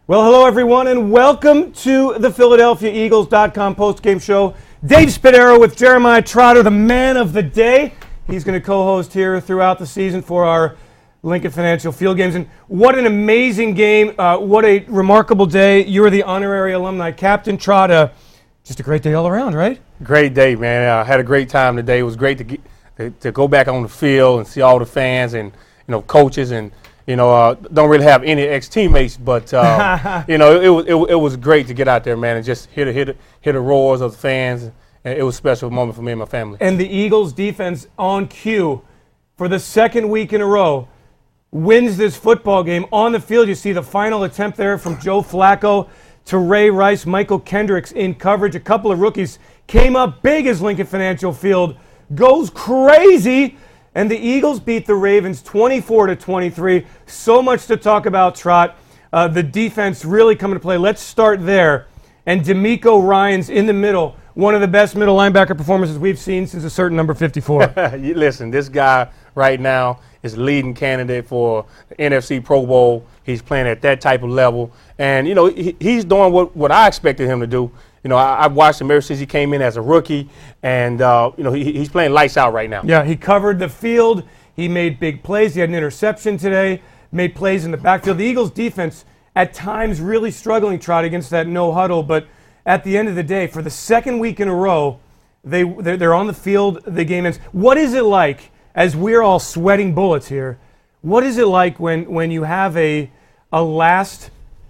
Well, hello, everyone, and welcome to the PhiladelphiaEagles.com postgame show. Dave Spadaro with Jeremiah Trotter, the man of the day. He's going to co-host here throughout the season for our Lincoln Financial Field Games. And what an amazing game. What a remarkable day. You were the honorary alumni captain, Trotter. Just a great day all around, right? Great day, man. I had a great time today. It was great to go back on the field and see all the fans and coaches and don't really have any ex-teammates, but it was great to get out there, man, and just hear the roars of the fans. And it was a special moment for me and my family. And the Eagles defense on cue for the second week in a row wins this football game. On the field, you see the final attempt there from Joe Flacco to Ray Rice. Michael Kendricks in coverage. A couple of rookies came up big as Lincoln Financial Field goes crazy. And the Eagles beat the Ravens 24-23. So much to talk about, Trot. The defense really coming to play. Let's start there. And DeMeco Ryans in the middle. One of the best middle linebacker performances we've seen since a certain number 54. Listen, this guy right now is leading candidate for the NFC Pro Bowl. He's playing at that type of level. And, he's doing what I expected him to do. I watched him ever since he came in as a rookie, and, he's playing lights out right now. Yeah, he covered the field. He made big plays. He had an interception today, made plays in the backfield. The Eagles' defense at times really struggling, Trot, against that no huddle, but at the end of the day, for the second week in a row, they're on the field, the game ends. What is it like, as we're all sweating bullets here, what is it like when you have a last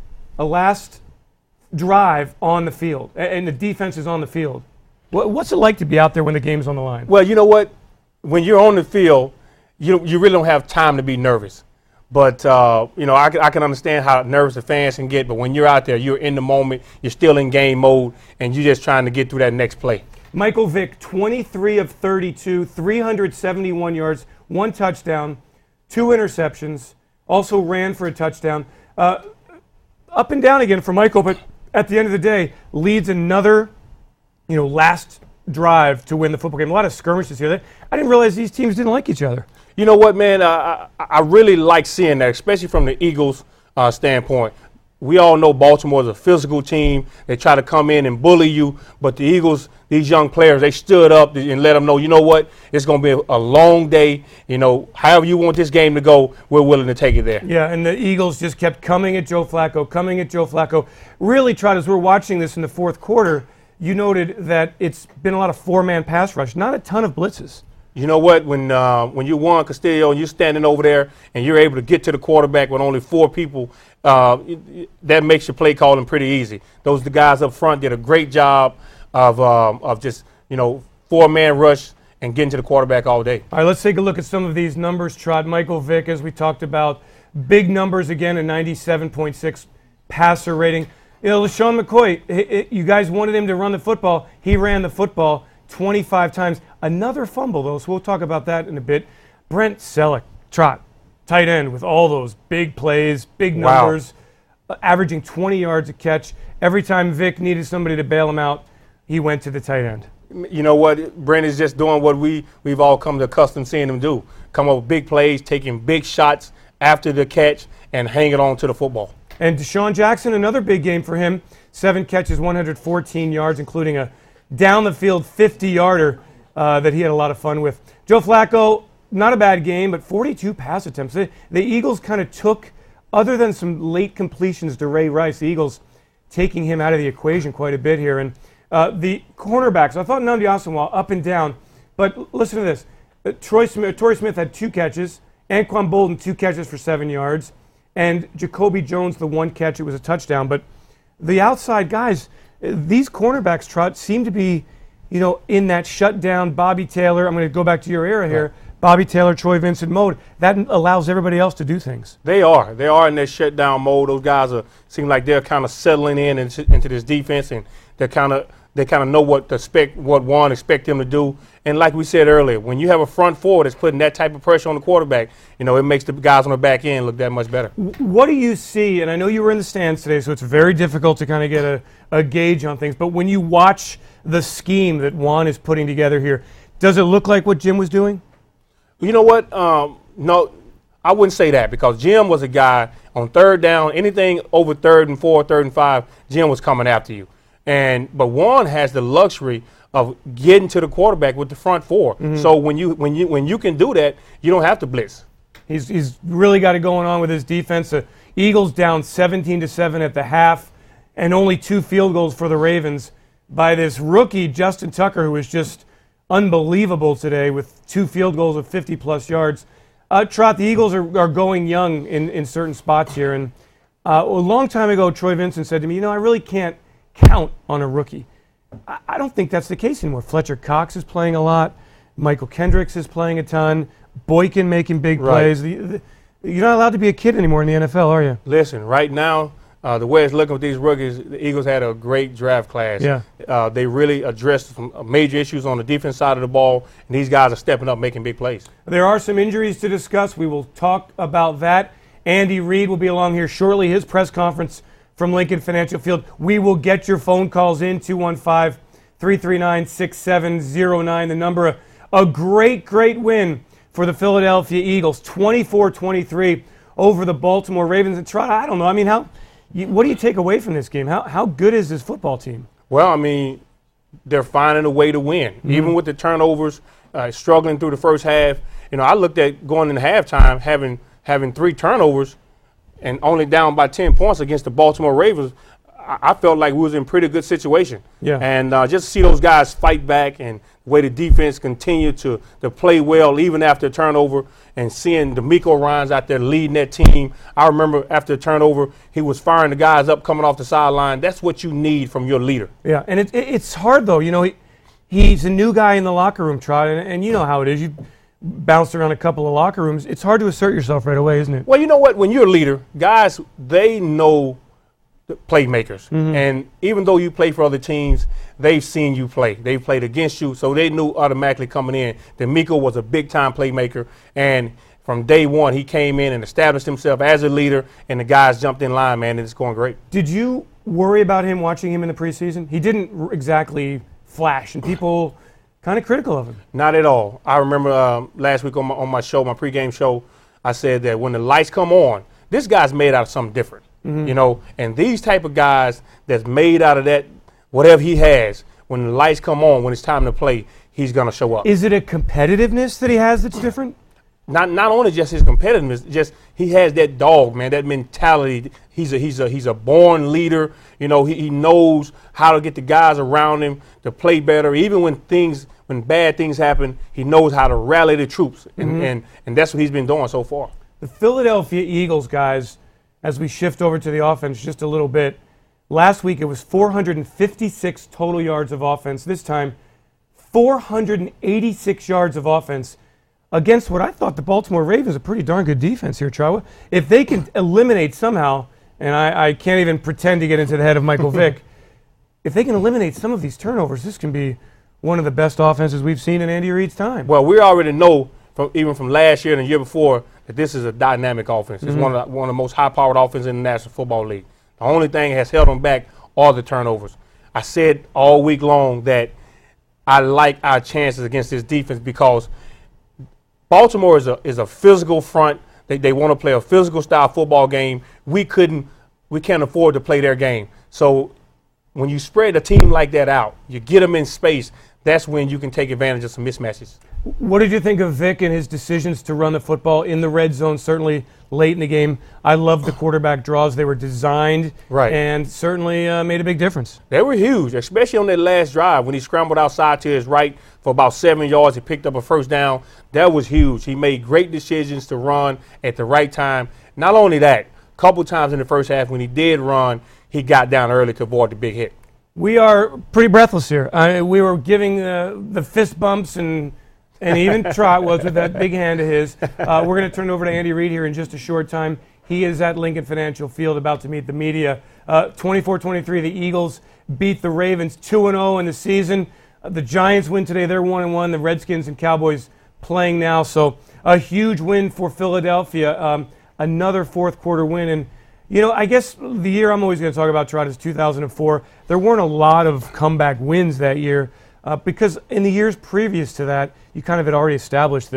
drive on the field and the defense is on the field? What's it like to be out there when the game's on the line? Well, you know what? When you're on the field, you really don't have time to be nervous. But, I can understand how nervous the fans can get. But when you're out there, you're in the moment, you're still in game mode, and you're just trying to get through that next play. Michael Vick, 23 of 32, 371 yards, 1 touchdown, 2 interceptions, also ran for a touchdown. Up and down again for Michael, but at the end of the day, leads another, last drive to win the football game. A lot of skirmishes here. I didn't realize these teams didn't like each other. You know what, man? I really like seeing that, especially from the Eagles' standpoint. We all know Baltimore is a physical team. They try to come in and bully you, but the Eagles, these young players, they stood up and let them know, you know what, it's going to be a long day. However you want this game to go, we're willing to take it there. Yeah, and the Eagles just kept coming at Joe Flacco. Really, Trot, as we're watching this in the fourth quarter, you noted that it's been a lot of four-man pass rush, not a ton of blitzes. You know what? When you Juan Castillo and you're standing over there and you're able to get to the quarterback with only 4 people, that makes your play calling pretty easy. The guys up front did a great job of just four-man rush and getting to the quarterback all day. All right, let's take a look at some of these numbers, Trot. Michael Vick, as we talked about, big numbers again, a 97.6 passer rating. LeSean McCoy, you guys wanted him to run the football. He ran the football 25 times. Another fumble, though, so we'll talk about that in a bit. Brent Selleck, Trot, tight end with all those big plays, big numbers, averaging 20 yards a catch. Every time Vic needed somebody to bail him out, he went to the tight end. You know what? Brent is just doing what we've all come to accustomed seeing him do. Come up with big plays, taking big shots after the catch, and hanging on to the football. And Deshaun Jackson, another big game for him. 7 catches, 114 yards, including a down-the-field 50-yarder that he had a lot of fun with. Joe Flacco, not a bad game, but 42 pass attempts. The Eagles kind of took, other than some late completions to Ray Rice, the Eagles taking him out of the equation quite a bit here. And the cornerbacks, I thought Nnamdi Asomugha up and down, but listen to this. Torrey Smith had 2 catches, Anquan Bolden 2 catches for 7 yards, and Jacoby Jones the 1 catch. It was a touchdown. But the outside guys, these cornerbacks, Trot, seem to be, in that shutdown Bobby Taylor. I'm going to go back to your era here. Right. Bobby Taylor, Troy Vincent mode. That allows everybody else to do things. They are in their shutdown mode. Those guys seem like they're kind of settling into this defense, and they kind of know what Juan expect them to do. And like we said earlier, when you have a front four that's putting that type of pressure on the quarterback, it makes the guys on the back end look that much better. What do you see? And I know you were in the stands today, so it's very difficult to kind of get a gauge on things. But when you watch the scheme that Juan is putting together here, does it look like what Jim was doing? You know what? No, I wouldn't say that, because Jim was a guy on third down, anything over 3rd and 4, 3rd and 5, Jim was coming after you. But Juan has the luxury of getting to the quarterback with the front four. Mm-hmm. So when you can do that, you don't have to blitz. He's really got it going on with his defense. The Eagles down 17-7 at the half, and only 2 field goals for the Ravens by this rookie Justin Tucker, who was just unbelievable today with 2 field goals of 50-plus yards. Trot, the Eagles are going young in certain spots here. And a long time ago, Troy Vincent said to me, I really can't count on a rookie. I don't think that's the case anymore. Fletcher Cox is playing a lot. Michael Kendricks is playing a ton. Boykin making big plays. You're not allowed to be a kid anymore in the NFL, are you? Listen, right now, the way it's looking with these rookies, the Eagles had a great draft class. Yeah. They really addressed some major issues on the defense side of the ball, and these guys are stepping up, making big plays. There are some injuries to discuss. We will talk about that. Andy Reid will be along here shortly, his press conference from Lincoln Financial Field. We will get your phone calls in, 215-339-6709, the number. A great win for the Philadelphia Eagles, 24-23 over the Baltimore Ravens. And Trot, I don't know. What do you take away from this game? How good is this football team? Well, they're finding a way to win. Mm-hmm. Even with the turnovers, struggling through the first half. I looked at going into halftime, having 3 turnovers and only down by 10 points against the Baltimore Ravens. I felt like we was in pretty good situation. Yeah. And just to see those guys fight back and the way the defense continued to play well even after a turnover, and seeing D'Amico Ryans out there leading that team. I remember after a turnover, he was firing the guys up coming off the sideline. That's what you need from your leader. Yeah, and it's hard, though. He's a new guy in the locker room, Trot, and you know how it is. You bounced around a couple of locker rooms. It's hard to assert yourself right away, isn't it? Well, you know what? When you're a leader, guys, they know the playmakers. Mm-hmm. And even though you play for other teams, they've seen you play. They've played against you, so they knew automatically coming in that Miko was a big-time playmaker. And from day one, he came in and established himself as a leader, and the guys jumped in line, man, and it's going great. Did you worry about him watching him in the preseason? He didn't exactly flash, and people kind of critical of him. Not at all. I remember last week on my show, my pregame show, I said that when the lights come on, this guy's made out of something different. Mm-hmm. And these type of guys that's made out of that, whatever he has, when the lights come on, when it's time to play, he's going to show up. Is it a competitiveness that he has that's different? Not only just his competitiveness, just he has that dog, man, that mentality. He's a born leader. He knows how to get the guys around him to play better. Even when bad things happen, he knows how to rally the troops, and that's what he's been doing so far. The Philadelphia Eagles, guys, as we shift over to the offense just a little bit, last week it was 456 total yards of offense. This time, 486 yards of offense against what I thought the Baltimore Ravens, a pretty darn good defense here, Trawa. If they can eliminate somehow, and I can't even pretend to get into the head of Michael Vick, if they can eliminate some of these turnovers, this can be one of the best offenses we've seen in Andy Reid's time. Well, we already know, even from last year and the year before, that this is a dynamic offense. It's one of the most high-powered offenses in the National Football League. The only thing that has held them back are the turnovers. I said all week long that I like our chances against this defense because Baltimore is a physical front. They want to play a physical style football game. We can't afford to play their game. So when you spread a team like that out, you get them in space, that's when you can take advantage of some mismatches. What did you think of Vic and his decisions to run the football in the red zone, certainly late in the game? I love the quarterback draws. They were designed and certainly made a big difference. They were huge, especially on that last drive when he scrambled outside to his right for about 7 yards. He picked up a first down. That was huge. He made great decisions to run at the right time. Not only that, a couple times in the first half when he did run, he got down early to avoid the big hit. We are pretty breathless here. We were giving the fist bumps and even Trot was with that big hand of his. We're going to turn it over to Andy Reid here in just a short time. He is at Lincoln Financial Field about to meet the media. 24-23, the Eagles beat the Ravens 2-0 in the season. The Giants win today. They're 1-1. The Redskins and Cowboys playing now. So a huge win for Philadelphia. Another fourth quarter win. And, I guess the year I'm always going to talk about, Trot, is 2004. There weren't a lot of comeback wins that year. Because in the years previous to that, you kind of had already established that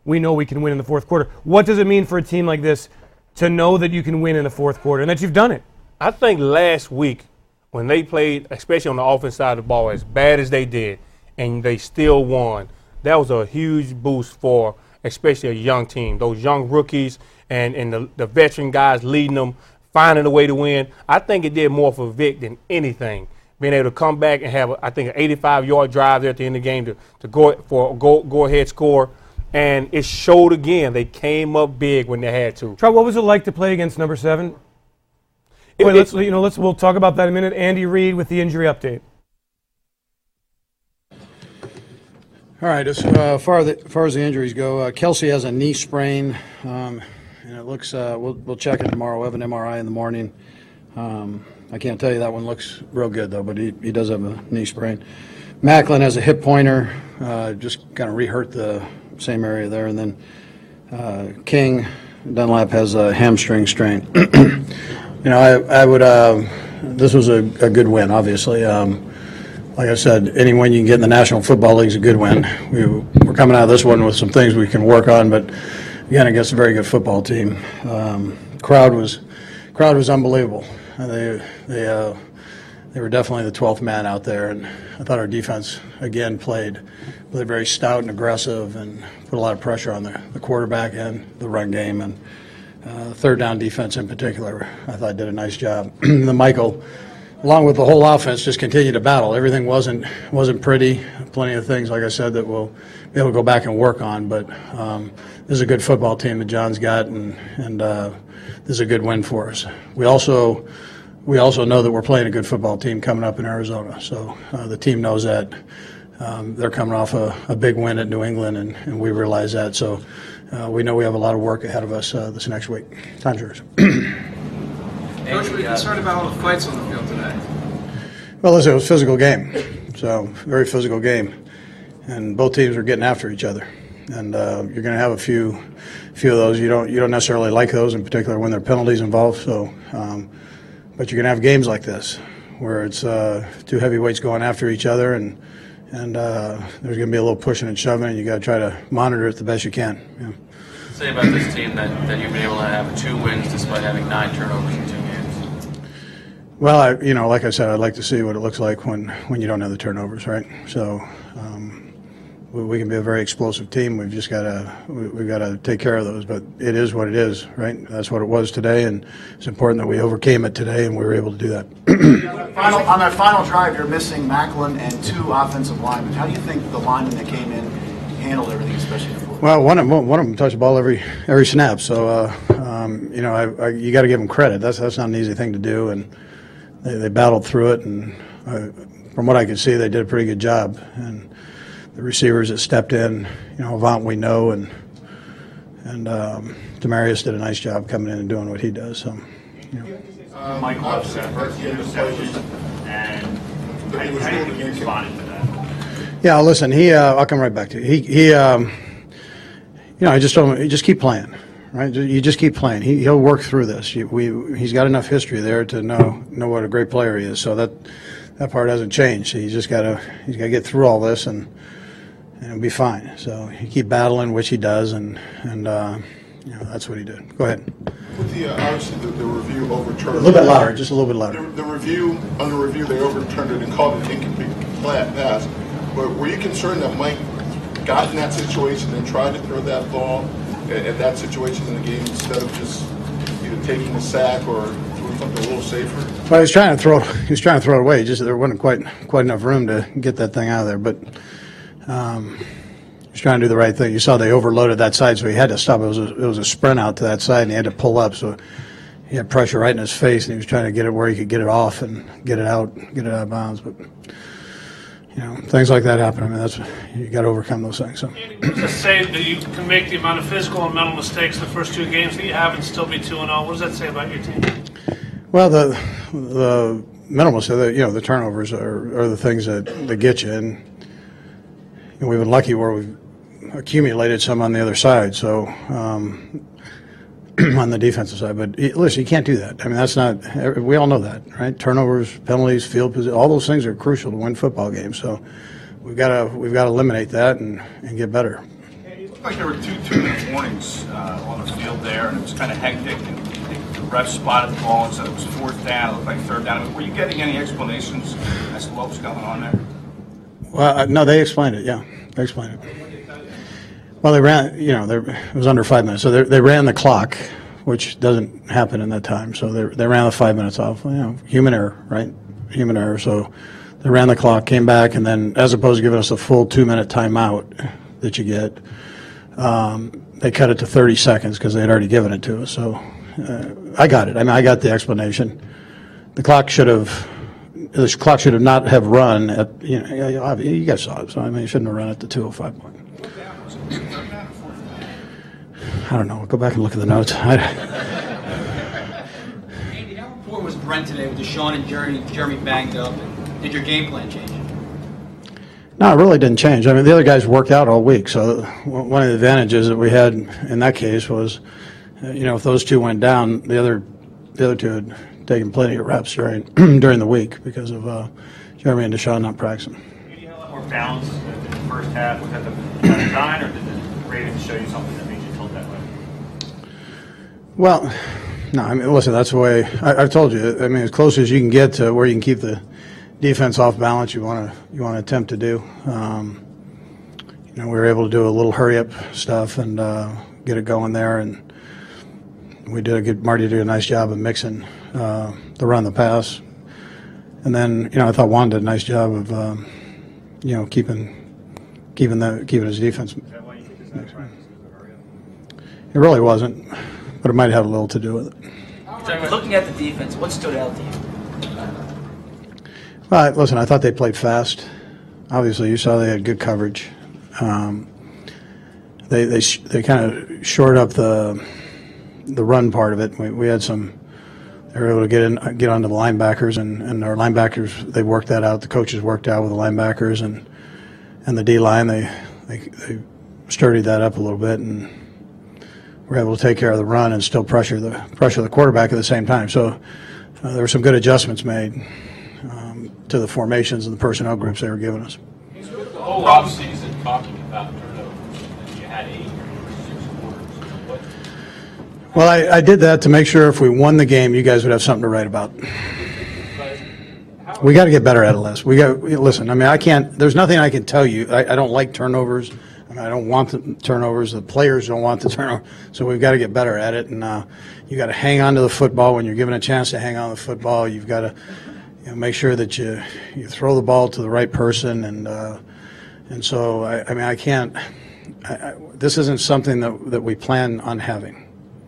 we know we can win in the fourth quarter. What does it mean for a team like this to know that you can win in the fourth quarter and that you've done it? I think last week when they played, especially on the offense side of the ball, as bad as they did, and they still won, that was a huge boost for especially a young team. Those young rookies and the veteran guys leading them, finding a way to win. I think it did more for Vic than anything. Being able to come back and have, I think, an 85-yard drive there at the end of the game to go for a go-ahead score. And it showed again. They came up big when they had to. Trout, what was it like to play against number 7? We'll talk about that in a minute. Andy Reid with the injury update. All right, as far as the injuries go, Kelsey has a knee sprain, and it looks. We'll check it tomorrow. We'll have an MRI in the morning. I can't tell you that one looks real good though, but he does have a knee sprain. Macklin has a hip pointer, just kind of re-hurt the same area there, and then King Dunlap has a hamstring strain. I would. This was a good win, obviously. Like I said, any win you can get in the National Football League is a good win. We're coming out of this one with some things we can work on, but again, against a very good football team. Crowd was unbelievable. They were definitely the 12th man out there, and I thought our defense again played very stout and aggressive, and put a lot of pressure on the quarterback and the run game, and third down defense in particular. I thought did a nice job. The Michael, along with the whole offense, just continued to battle. Everything wasn't pretty. Plenty of things, like I said, that we'll be able to go back and work on. But this is a good football team that John's got, and this is a good win for us. We also know that we're playing a good football team coming up in Arizona. So the team knows that. They're coming off a big win at New England, and we realize that. So we know we have a lot of work ahead of us this next week. Time's yours. Coach, were you concerned about all the fights on the field today? Well, listen, it was a physical game, so very physical game, and both teams were getting after each other. And you're going to have a few of those. You don't necessarily like those, in particular when there are penalties involved. So, but you're going to have games like this where it's two heavyweights going after each other, and there's going to be a little pushing and shoving, and you got to try to monitor it the best you can. Yeah. Say about this team that you've been able to have 2 wins despite having 9 turnovers in 2 games. Well, like I said, I'd like to see what it looks like when you don't have the turnovers, right? So we can be a very explosive team. We've just got to take care of those. But it is what it is, right? That's what it was today, and it's important that we overcame it today, and we were able to do that. On that final drive, you're missing Macklin and 2 offensive linemen. How do you think the linemen that came in handled everything, especially in the fourth? Well, one of them touched the ball every snap. So you got to give them credit. That's not an easy thing to do, and they battled through it. And from what I could see, they did a pretty good job. And the receivers that stepped in, Avant we know, and Demarius did a nice job coming in and doing what he does. So, Michael upset interception, and how do you think he responded to that? Yeah, listen, I'll come right back to you. I just told him, you just keep playing, right? You just keep playing. He'll work through this. He's got enough history there to know what a great player he is. So that part hasn't changed. He's got to get through all this and it'll be fine. So you keep battling, which he does, and that's what he did. Go ahead. With obviously the review overturned. A little bit louder, just a little bit louder. The review, under review, they overturned it and called it an incomplete pass. But were you concerned that Mike got in that situation and tried to throw that ball at that situation in the game instead of just either taking a sack or doing something a little safer? Well, he was trying to throw it away. Just there wasn't quite enough room to get that thing out of there. But he was trying to do the right thing. You saw they overloaded that side, so he had to stop. It was a sprint out to that side, and he had to pull up. So he had pressure right in his face, and he was trying to get it where he could get it off and get it out of bounds. But things like that happen. I mean, you got to overcome those things. So. Just say that you can make the amount of physical and mental mistakes in the first 2 games that you have and still be 2-0. What does that say about your team? Well, the mental mistakes, the turnovers are the things that get you, and we've been lucky where we've accumulated some on the other side. So on the defensive side, but listen, you can't do that. I mean, that's not. We all know that, right? Turnovers, penalties, field position, all those things are crucial to win football games. So we've got to eliminate that and get better. looked like there were two warnings on the field there, and it was kind of hectic. And the ref spotted the ball and said it was fourth down. It looked like third down. Were you getting any explanations as to what was going on there? Well, no, they explained it. Yeah, they explained it. Well, they ran. It was under 5 minutes, so they ran the clock, which doesn't happen in that time. So they ran the 5 minutes off. Human error, right? Human error. So they ran the clock, came back, and then as opposed to giving us a full 2-minute timeout that you get, they cut it to 30 seconds because they had already given it to us. So I got it. I mean, I got the explanation. The clock should have not have run at, you guys saw it. So I mean, it shouldn't have run at the 2:05 point. I don't know. Go back and look at the notes. Andy, how important was Brent today with Deshaun and Jeremy banged up? And did your game plan change? No, it really didn't change. I mean, the other guys worked out all week. So one of the advantages that we had in that case was, if those two went down, the other two had taken plenty of reps during the week because of Jeremy and Deshaun not practicing. Did you have a lot more balance in the first half? Was that the design, or did the ratings show you something that made you tilt that way? Well, no, I mean, listen, that's the way I've told you. I mean, as close as you can get to where you can keep the defense off balance, you want to attempt to do. We were able to do a little hurry up stuff and get it going there, and Marty did a nice job of mixing the run, the pass, and then I thought Juan did a nice job of keeping his defense. Is that why you think it's not practice? It really wasn't, but it might have had a little to do with it. Looking at the defense, what stood out to you? Well, listen, I thought they played fast. Obviously, you saw they had good coverage. They kind of shored up the run part of it. We had some. They were able to get onto the linebackers, and our linebackers, they worked that out. The coaches worked out with the linebackers and the D line. They sturdied that up a little bit, and were able to take care of the run and still pressure the quarterback at the same time. So there were some good adjustments made to the formations and the personnel groups they were giving us. The whole offseason talking about turnovers, and you had 8 or 6 quarters. Well, I did that to make sure if we won the game, you guys would have something to write about. We got to get better at it, Les. Listen. I mean, I can't. There's nothing I can tell you. I don't like turnovers. I mean, I don't want the turnovers. The players don't want the turnover. So we've got to get better at it. And you got to hang on to the football when you're given a chance to hang on to the football. You've got to make sure that you throw the ball to the right person. And so I mean, I can't. This isn't something that we plan on having.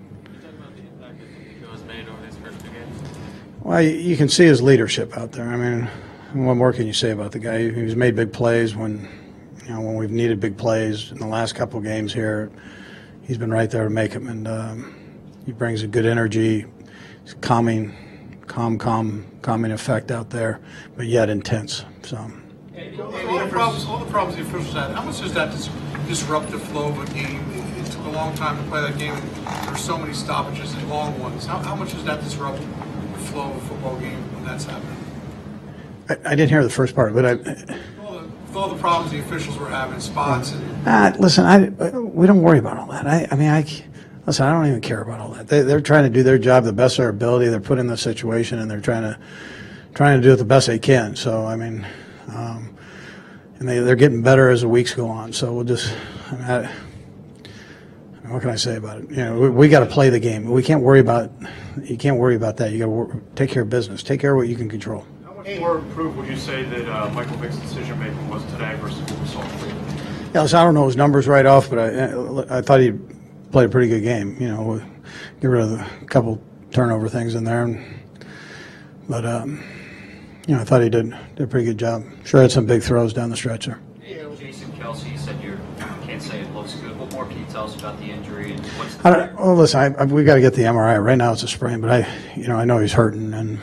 Well, you can see his leadership out there. I mean, what more can you say about the guy? He's made big plays when we've needed big plays in the last couple of games here. He's been right there to make them, and he brings a good energy, calming effect out there, but yet intense. So. All the problems the officials had, how much does that disrupt the flow of a game? It took a long time to play that game. There were so many stoppages and long ones. How much does that disrupt the flow of a football game when that's happening? I didn't hear the first part, but with all the problems the officials were having, spots. Listen, we don't worry about all that. Listen, I don't even care about all that. They're trying to do their job the best of their ability. They're put in the situation, and they're trying to do it the best they can. So, I mean, and they're getting better as the weeks go on. So we'll just, what can I say about it? We got to play the game. We can't worry about. You can't worry about that. You got to take care of business. Take care of what you can control. How much more improved would you say that Michael Vick's decision making was today versus what we saw today? Yeah, listen, I don't know his numbers right off, but I thought he played a pretty good game. Get rid of a couple turnover things in there, but I thought he did a pretty good job. Sure had some big throws down the stretch there. Jason Kelsey, you said you can't say it looks good. What more can you tell us about the injury? And what's well, listen, we got to get the MRI. Right now it's a sprain, but I know he's hurting, and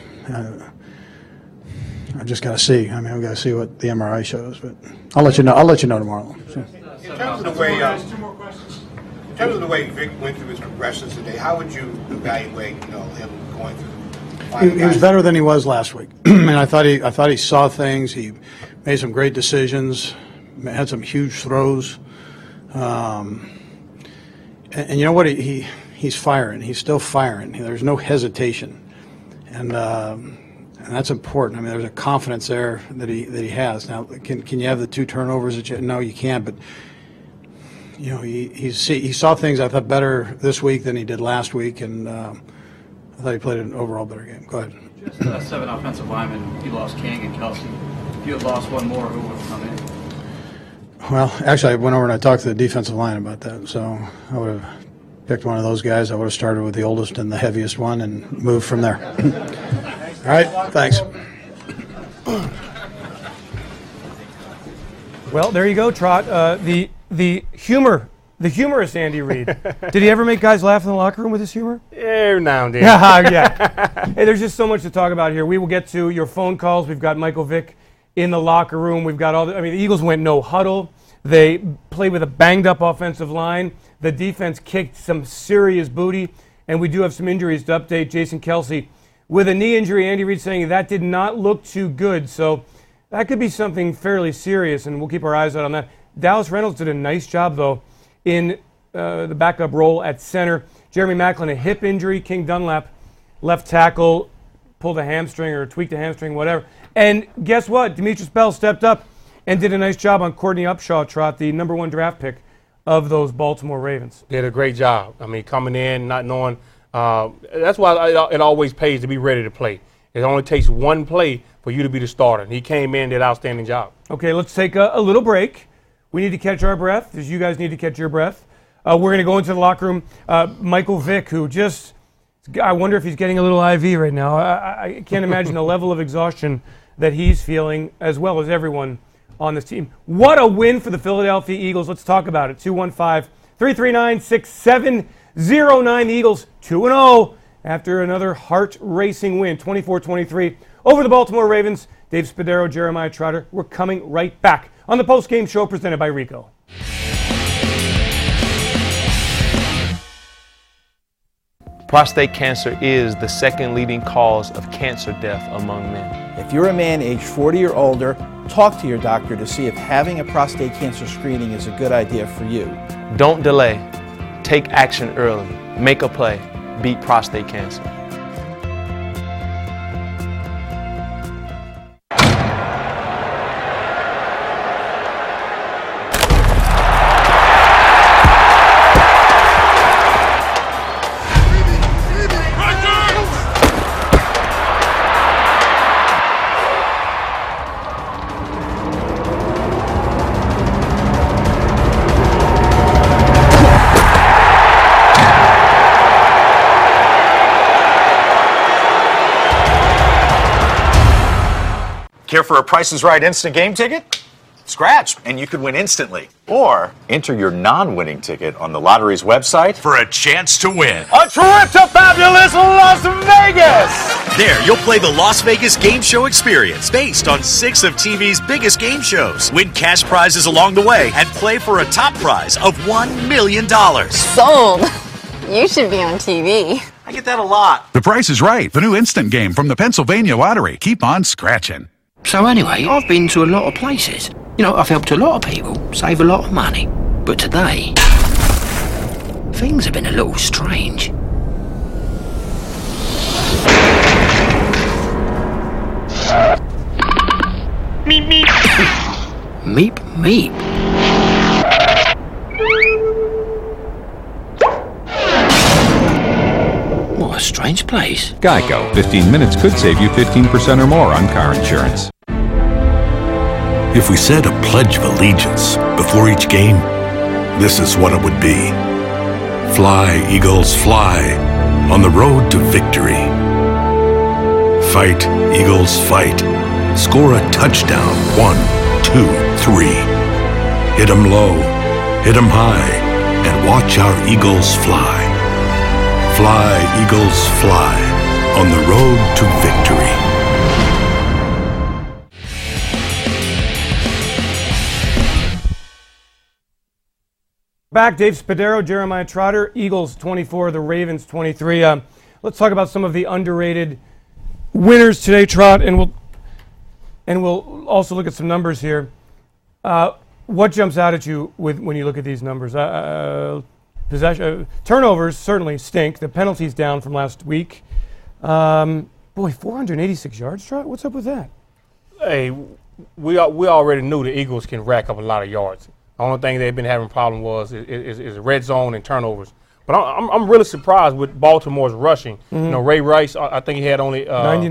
I just got to see. I mean, we got to see what the MRI shows, but I'll let you know. I'll let you know tomorrow. So. In terms of the way, in terms of the way Vic went through his progressions today, how would you evaluate, him going through? He was better than he was last week, and I thought he saw things. He made some great decisions, had some huge throws. And you know what? He's firing. He's still firing. There's no hesitation, and that's important. I mean, there's a confidence there that he has. Now, can you have the 2 turnovers? No, you can't. But you know, he saw things I thought better this week than he did last week, and I thought he played an overall better game. Go ahead. Just 7 offensive linemen. You lost King and Kelsey. If you had lost one more, who would have come in? Well, actually, I went over and I talked to the defensive line about that. So I would have picked one of those guys. I would have started with the oldest and the heaviest one and moved from there. All right, thanks. Well, there you go, Trot. The humorous Andy Reid. Did he ever make guys laugh in the locker room with his humor? Every now and then. Yeah. Hey, there's just so much to talk about here. We will get to your phone calls. We've got Michael Vick in the locker room. We've got the Eagles went no huddle. They played with a banged-up offensive line. The defense kicked some serious booty, and we do have some injuries to update. Jason Kelsey with a knee injury. Andy Reid saying that did not look too good, so that could be something fairly serious, and we'll keep our eyes out on that. Dallas Reynolds did a nice job, though, in the backup role at center. Jeremy Maclin, a hip injury. King Dunlap, left tackle, pulled a hamstring or tweaked a hamstring, whatever. And guess what? Demetrius Bell stepped up and did a nice job on Courtney Upshaw, Trot, the number 1 draft pick of those Baltimore Ravens. Did a great job. I mean, coming in, not knowing. That's why it always pays to be ready to play. It only takes one play for you to be the starter. And he came in, did an outstanding job. Okay, let's take a little break. We need to catch our breath, as you guys need to catch your breath. We're going to go into the locker room. Michael Vick, who just, I wonder if he's getting a little IV right now. I can't imagine the level of exhaustion that he's feeling, as well as everyone on this team. What a win for the Philadelphia Eagles. Let's talk about it. 215-339-6709. The Eagles 2-0 after another heart-racing win, 24-23 over the Baltimore Ravens. Dave Spadaro, Jeremiah Trotter. We're coming right back on the post-game show presented by Ricoh. Prostate cancer is the second leading cause of cancer death among men. If you're a man aged 40 or older, talk to your doctor to see if having a prostate cancer screening is a good idea for you. Don't delay. Take action early. Make a play. Beat prostate cancer. Care for a Price is Right instant game ticket? Scratch, and you could win instantly. Or enter your non-winning ticket on the lottery's website for a chance to win a trip to fabulous Las Vegas! There, you'll play the Las Vegas Game Show experience based on 6 of TV's biggest game shows. Win cash prizes along the way and play for a top prize of $1 million. Sold. You should be on TV. I get that a lot. The Price is Right, the new instant game from the Pennsylvania Lottery. Keep on scratching. So anyway, I've been to a lot of places. You know, I've helped a lot of people save a lot of money. But today, things have been a little strange. Meep, meep. Meep, meep. What a strange place. Geico. 15 minutes could save you 15% or more on car insurance. If we said a pledge of allegiance before each game, this is what it would be. Fly, Eagles, fly on the road to victory. Fight, Eagles, fight. Score a touchdown. 1, 2, 3. Hit 'em low, hit 'em high, and watch our Eagles fly. Fly, Eagles, fly on the road to victory. Back, Dave Spadaro, Jeremiah Trotter, Eagles 24, the Ravens 23. Let's talk about some of the underrated winners today, Trot, and we'll also look at some numbers here. What jumps out at you when you look at these numbers? Turnovers certainly stink. The penalties down from last week. Boy, 486 yards, Trot? What's up with that? Hey, we already knew the Eagles can rack up a lot of yards. The only thing they've been having a problem is red zone and turnovers. But I'm really surprised with Baltimore's rushing. You know, Ray Rice, I think he had only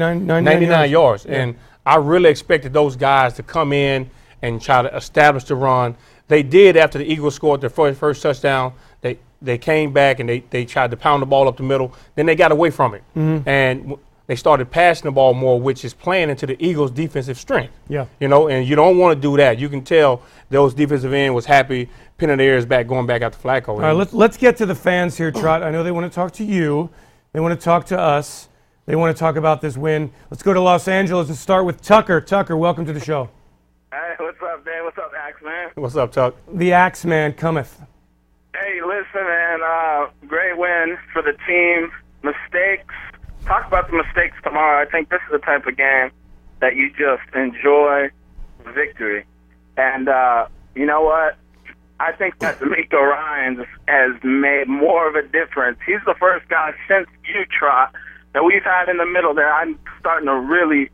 99 yards. Yeah. And I really expected those guys to come in and try to establish the run. They did after the Eagles scored their first touchdown. They came back and they tried to pound the ball up the middle. Then they got away from it. And they started passing the ball more, which is playing into the Eagles' defensive strength. Yeah. You know, and you don't want to do that. You can tell those defensive end was happy, pinning their ears back, going back after Flacco. All right, let's get to the fans here, Trot. I know they want to talk to you. They want to talk to us. They want to talk about this win. Let's go to Los Angeles and start with Tucker. Tucker, welcome to the show. Hey, what's up, Dan? What's up, Axeman? What's up, Tuck? The Axeman cometh. Hey, listen, man. Great win for the team. Mistakes. Talk about the mistakes tomorrow. I think this is the type of game that you just enjoy victory. And you know what? I think that D'Amico Ryans has made more of a difference. He's the first guy since you, Trot, that we've had in the middle there. I'm starting to really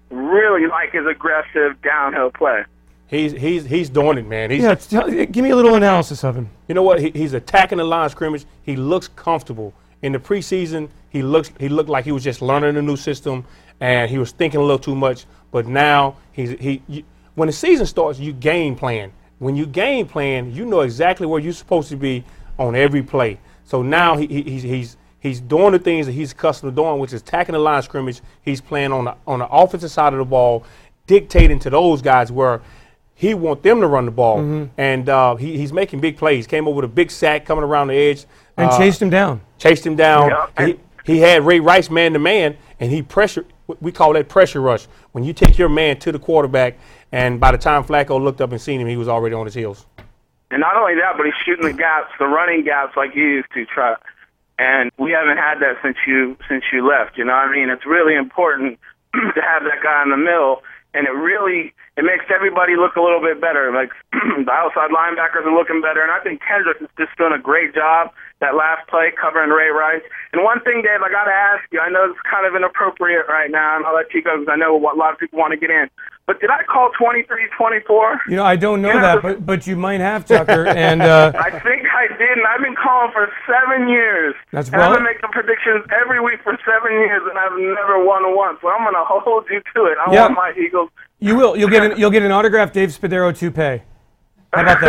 like his aggressive downhill play. He's doing it, man. Give me a little analysis of him. You know what? He's attacking the line of scrimmage. He looks comfortable. In the preseason, he looked like he was just learning a new system, and he was thinking a little too much. But now when the season starts, you game plan. When you game plan, you know exactly where you're supposed to be on every play. So now he's doing the things that he's accustomed to doing, which is attacking the line of scrimmage. He's playing on the offensive side of the ball, dictating to those guys where he wants them to run the ball. And he's making big plays. Came over with a big sack coming around the edge. And chased him down. Yeah. He had Ray Rice man-to-man, and he pressured. We call that pressure rush. When you take your man to the quarterback, and by the time Flacco looked up and seen him, he was already on his heels. And not only that, but he's shooting the gaps, the running gaps like he used to, try. And we haven't had that since you left. You know what I mean? It's really important to have that guy in the middle, and it makes everybody look a little bit better. Like the outside linebackers are looking better, and I think Kendrick is just doing a great job that last play covering Ray Rice. And one thing, Dave, I got to ask you, I know it's kind of inappropriate right now, and I'll let you go because I know a lot of people want to get in. But did I call 23-24? You know, I don't know that, but you might have, Tucker. And I think I did, and I've been calling for 7 years. That's I've been making predictions every week for 7 years, and I've never won one. So I'm going to hold you to it. I want my Eagles. You will. You'll get an autographed Dave Spadaro toupee. How about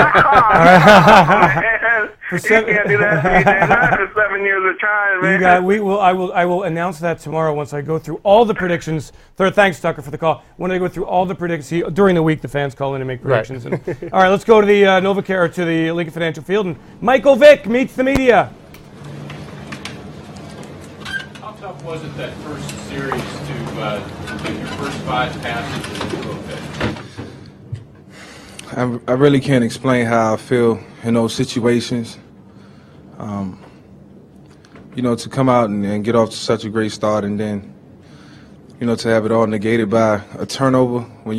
that? You can't do that to me, Dan. After 7 years of trying, man. I will announce that tomorrow once I go through all the predictions. Thanks, Tucker, for the call. When I go through all the predictions during the week, the fans call in and make predictions. Right. And, all right, let's go to the NovaCare, to the Lincoln Financial Field, and Michael Vick meets the media. How tough was it that first series to complete your first 5 passes and okay? I really can't explain how I feel in those situations. You know, to come out and get off to such a great start, and then, you know, to have it all negated by a turnover when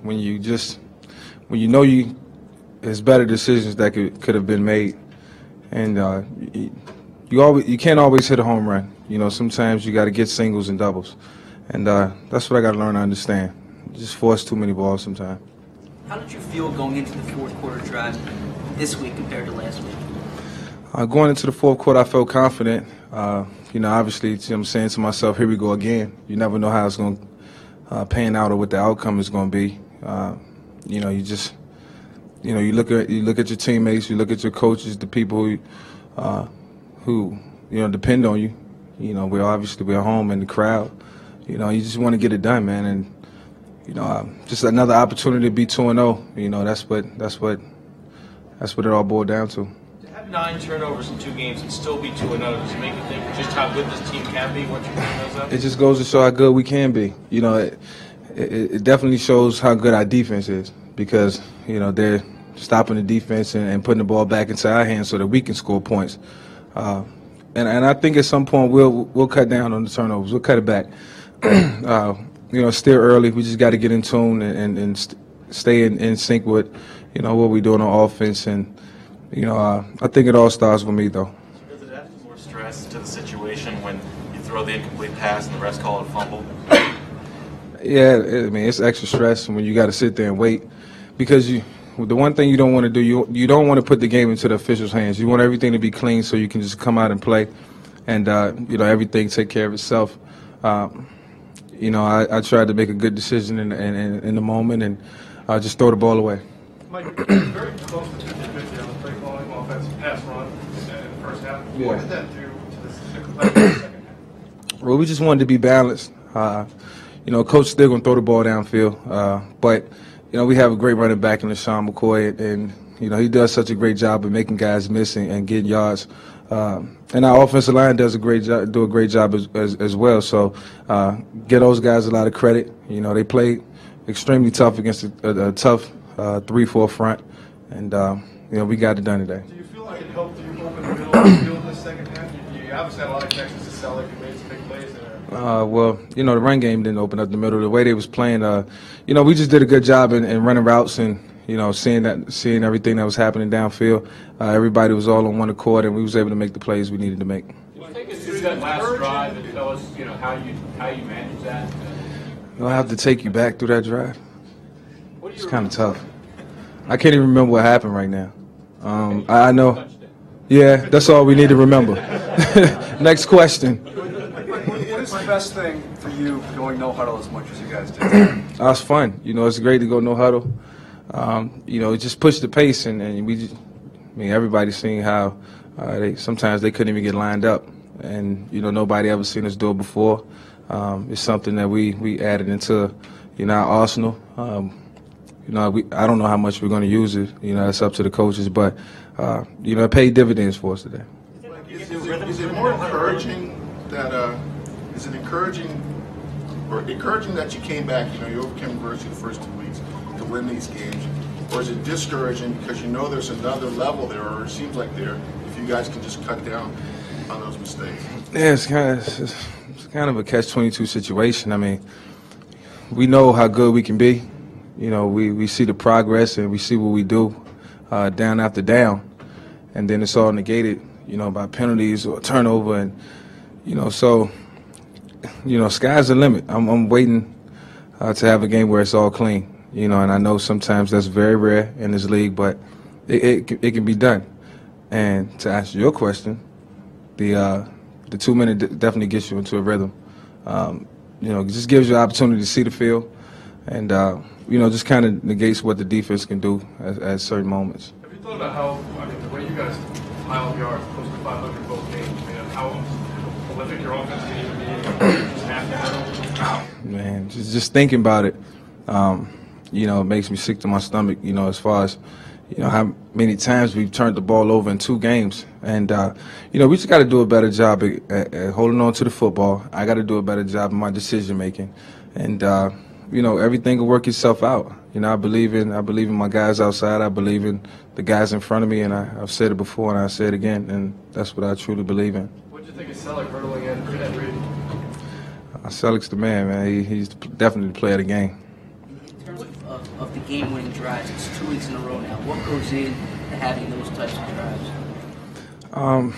you know there's better decisions that could have been made, and you can't always hit a home run. You know, sometimes you got to get singles and doubles, and that's what I got to learn to understand. Just force too many balls sometimes. How did you feel going into the fourth quarter drive this week compared to last week? Going into the fourth quarter, I felt confident. You know, obviously, I'm saying to myself, here we go again. You never know how it's going to pan out or what the outcome is going to be. You know, you look at your teammates, you look at your coaches, the people who you know depend on you. You know, we're home in the crowd. You know, you just want to get it done, man, and you know, just another opportunity to be 2-0. You know, that's what it all boiled down to. To have 9 turnovers in 2 games and still be 2-0, does it make you think just how good this team can be once you clean those up? It just goes to show how good we can be. You know, it definitely shows how good our defense is, because you know they're stopping the defense and putting the ball back into our hands so that we can score points. And I think at some point we'll cut down on the turnovers. We'll cut it back. You know, it's still early. We just got to get in tune and stay in sync with, you know, what we're doing on offense. And, I think it all starts with me, though. Does it add more stress to the situation when you throw the incomplete pass and the rest call it a fumble? Yeah, I mean, it's extra stress when you got to sit there and wait, because the one thing you don't want to do, you don't want to put the game into the officials' hands. You want everything to be clean so you can just come out and play, and everything take care of itself. I tried to make a good decision in the moment and just throw the ball away. Mike, it was very close to 50-50 on the play calling offensive pass run in the first half. Yeah. What did that do to the competitive second half? Well, we just wanted to be balanced. Coach still going to throw the ball downfield, but we have a great running back in LeSean McCoy, and he does such a great job of making guys miss and getting yards. And our offensive line does a great job as well. So give those guys a lot of credit. They played extremely tough against a tough 3-4 front, and we got it done today. Do you feel like it helped you open the middle of the field in the second half? You obviously had a lot of connections to Selleck. You made some big plays there. Well, the run game didn't open up the middle. The way they was playing, we just did a good job in running routes and seeing everything that was happening downfield. Everybody was all on one accord, and we was able to make the plays we needed to make. Take us through that last drive and tell us, how you managed that. I have to take you back through that drive. It's kind of tough. I can't even remember what happened right now. I know. Yeah, that's all we need to remember. Next question. What is the best thing for you going no huddle as much as you guys did? It's fun. It's great to go no huddle. Just push the pace, and everybody's seeing how sometimes they couldn't even get lined up, and nobody ever seen us do it before. It's something that we added into our arsenal. I don't know how much we're going to use it. It's up to the coaches, but it paid dividends for us today. Is it more encouraging that encouraging that you came back? You overcame adversity the first 2 weeks to win these games, or is it discouraging because there's another level there, or it seems like there, if you guys can just cut down on those mistakes? Yeah, it's kind of a catch-22 situation. I mean, we know how good we can be. We see the progress and we see what we do down after down, and then it's all negated, by penalties or turnover, and sky's the limit. I'm waiting to have a game where it's all clean, and I know sometimes that's very rare in this league, but it can be done. And to answer your question, the 2 minute definitely gets you into a rhythm. It just gives you an opportunity to see the field, and just kind of negates what the defense can do at certain moments. Have you thought about how, the way you guys pile up yards, close to 500 both games, how prolific your offense can even be just half the middle? Man, just thinking about it, it makes me sick to my stomach, as far as, how many times we've turned the ball over in 2 games. And, we just got to do a better job at holding on to the football. I got to do a better job in my decision making. And, everything will work itself out. I believe in my guys outside. I believe in the guys in front of me, and I've said it before and I say it again, and that's what I truly believe in. What did you think of Selleck hurdling in that read? Selleck's the man. He's definitely the player of the game. In terms of the game-winning drives, it's 2 weeks in a row now. What goes into having those types of drives?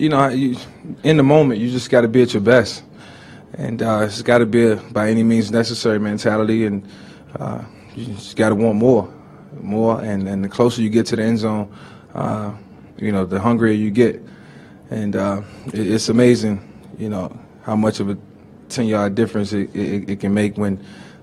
In the moment, you just got to be at your best. And it's got to be a by any means necessary mentality, and you just got to want more. And the closer you get to the end zone, the hungrier you get. And it's amazing, how much of a 10-yard difference it can make when,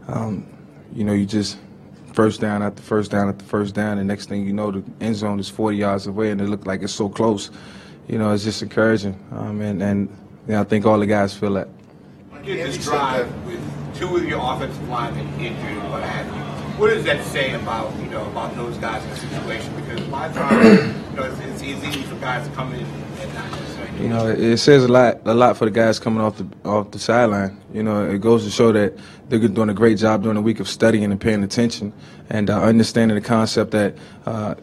you just first down after first down after first down, and next thing you know, the end zone is 40 yards away, and it looked like it's so close. It's just encouraging, and I think all the guys feel that. This drive with 2 of your offensive linemen injured and what have you, what does that say about about those guys in the situation? Because a lot of times, it's easy for guys to come in and not necessarily. It says a lot for the guys coming off the sideline. It goes to show that they're doing a great job during the week of studying and paying attention and understanding the concept that at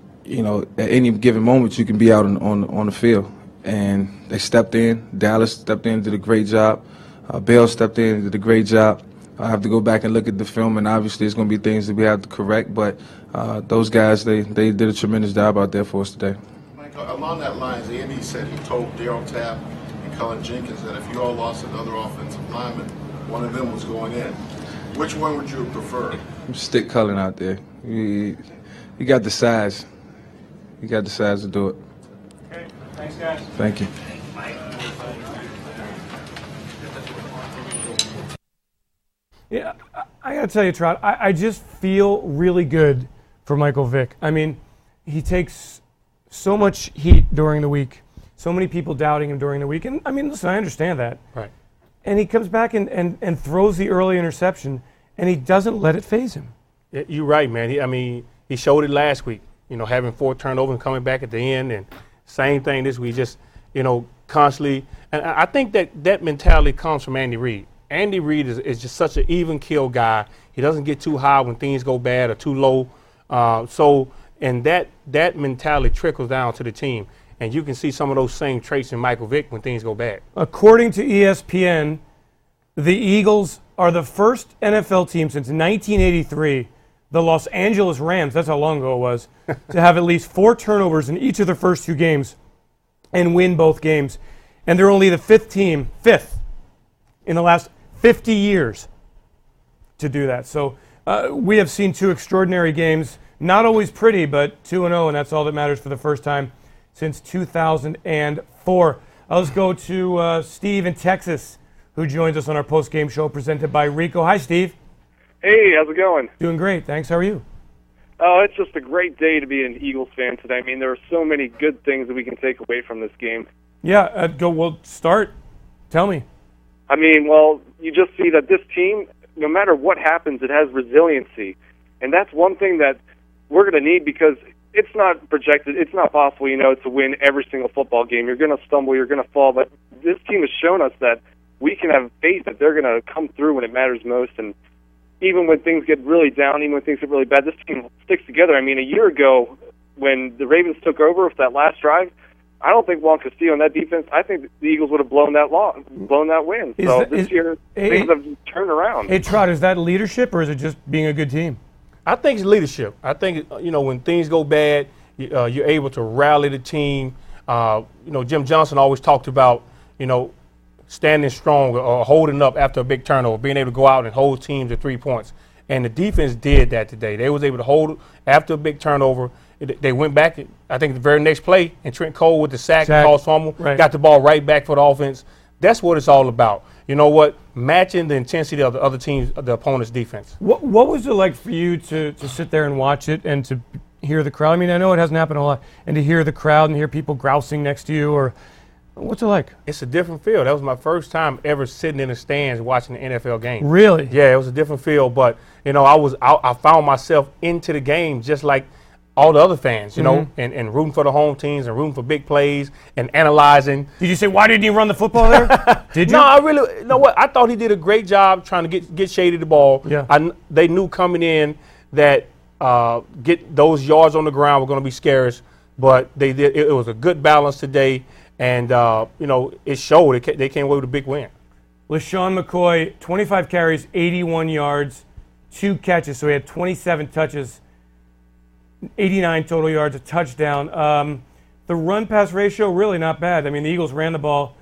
any given moment you can be out on the field. And they stepped in. Dallas stepped in, did a great job. Bell stepped in and did a great job. I have to go back and look at the film, and obviously there's going to be things that we have to correct. But those guys, they did a tremendous job out there for us today. Mike, along that lines, Andy said he told Darryl Tapp and Cullen Jenkins that if you all lost another offensive lineman, one of them was going in. Which one would you prefer? Stick Cullen out there. He got the size. He got the size to do it. Okay, thanks, guys. Thank you. Yeah, I got to tell you, Trot, I just feel really good for Michael Vick. I mean, he takes so much heat during the week, so many people doubting him during the week. And, I mean, listen, I understand that. Right. And he comes back and throws the early interception, and he doesn't let it faze him. Yeah, you're right, man. He showed it last week, having 4 turnovers and coming back at the end. And same thing this week, just, constantly. And I think that mentality comes from Andy Reid. Andy Reid is just such an even kill guy. He doesn't get too high when things go bad or too low. And that mentality trickles down to the team. And you can see some of those same traits in Michael Vick when things go bad. According to ESPN, the Eagles are the first NFL team since 1983, the Los Angeles Rams, that's how long ago it was, to have at least 4 turnovers in each of their first 2 games and win both games. And they're only the 5th in the last 50 years to do that. So we have seen 2 extraordinary games, not always pretty, but 2-0, and that's all that matters for the first time since 2004. Let's go to Steve in Texas, who joins us on our post-game show presented by Rico. Hi, Steve. Hey, how's it going? Doing great. Thanks. How are you? Oh, it's just a great day to be an Eagles fan today. I mean, there are so many good things that we can take away from this game. Yeah, we'll start. Tell me. I mean, well, you just see that this team, no matter what happens, it has resiliency. And that's one thing that we're going to need because it's not projected, it's not possible, to win every single football game. You're going to stumble, you're going to fall, but this team has shown us that we can have faith that they're going to come through when it matters most. And even when things get really down, even when things get really bad, this team sticks together. I mean, a year ago, when the Ravens took over with that last drive, I don't think Juan Castillo and that defense, I think the Eagles would have blown that win. So this year, things have turned around. Hey, Trot, is that leadership or is it just being a good team? I think it's leadership. I think, when things go bad, you're able to rally the team. Jim Johnson always talked about, standing strong or holding up after a big turnover, being able to go out and hold teams to 3 points. And the defense did that today. They was able to hold after a big turnover. They went back, I think, the very next play, and Trent Cole with the sack. Caused fumble, got the ball right back for the offense. That's what it's all about. You know what? Matching the intensity of the other team's, the opponent's defense. What was it like for you to sit there and watch it and to hear the crowd? I mean, I know it hasn't happened a lot, and to hear the crowd and hear people grousing next to you, or what's it like? It's a different feel. That was my first time ever sitting in the stands watching an NFL game. Really? Yeah, it was a different feel. But I found myself into the game just like all the other fans, and rooting for the home teams and rooting for big plays and analyzing. Did you say, why didn't he run the football there? Did you? No, I thought he did a great job trying to get Shady the ball. Yeah. They knew coming in that get those yards on the ground were going to be scarce, but they did. It was a good balance today, and it showed. They came away with a big win. LeSean McCoy, 25 carries, 81 yards, 2 catches, so he had 27 touches. 89 total yards, a touchdown. The run-pass ratio, really not bad. I mean, the Eagles ran the ball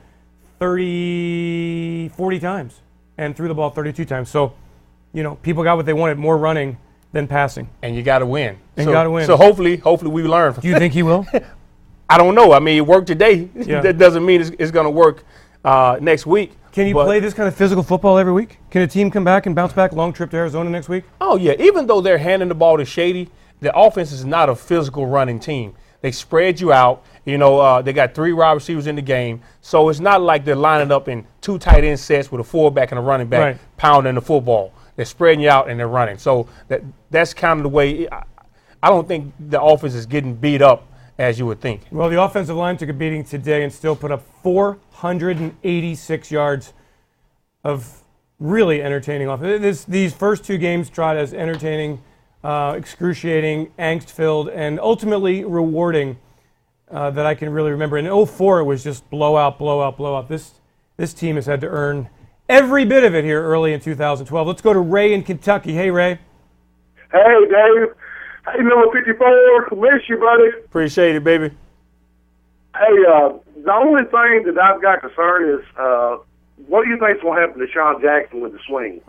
40 times and threw the ball 32 times. So, people got what they wanted, more running than passing. And you got to win. So So hopefully we learn. Do you think he will? I don't know. I mean, it worked today. Yeah. That doesn't mean it's going to work next week. Can you play this kind of physical football every week? Can a team come back and bounce back, long trip to Arizona next week? Oh, yeah. Even though they're handing the ball to Shady, the offense is not a physical running team. They spread you out. They got 3 wide receivers in the game. So it's not like they're lining up in 2 tight end sets with a fullback and a running back pounding the football. They're spreading you out and they're running. So that's kind of the way. I don't think the offense is getting beat up as you would think. Well, the offensive line took a beating today and still put up 486 yards of really entertaining offense. These first 2 games tried as entertaining, excruciating, angst-filled, and ultimately rewarding that I can really remember. In 2004, it was just blowout. This team has had to earn every bit of it here early in 2012. Let's go to Ray in Kentucky. Hey, Ray. Hey, Dave. Hey, number 54. Miss you, buddy. Appreciate it, baby. Hey, the only thing that I've got concerned is what do you think's going to happen to Deshaun Jackson with the swing?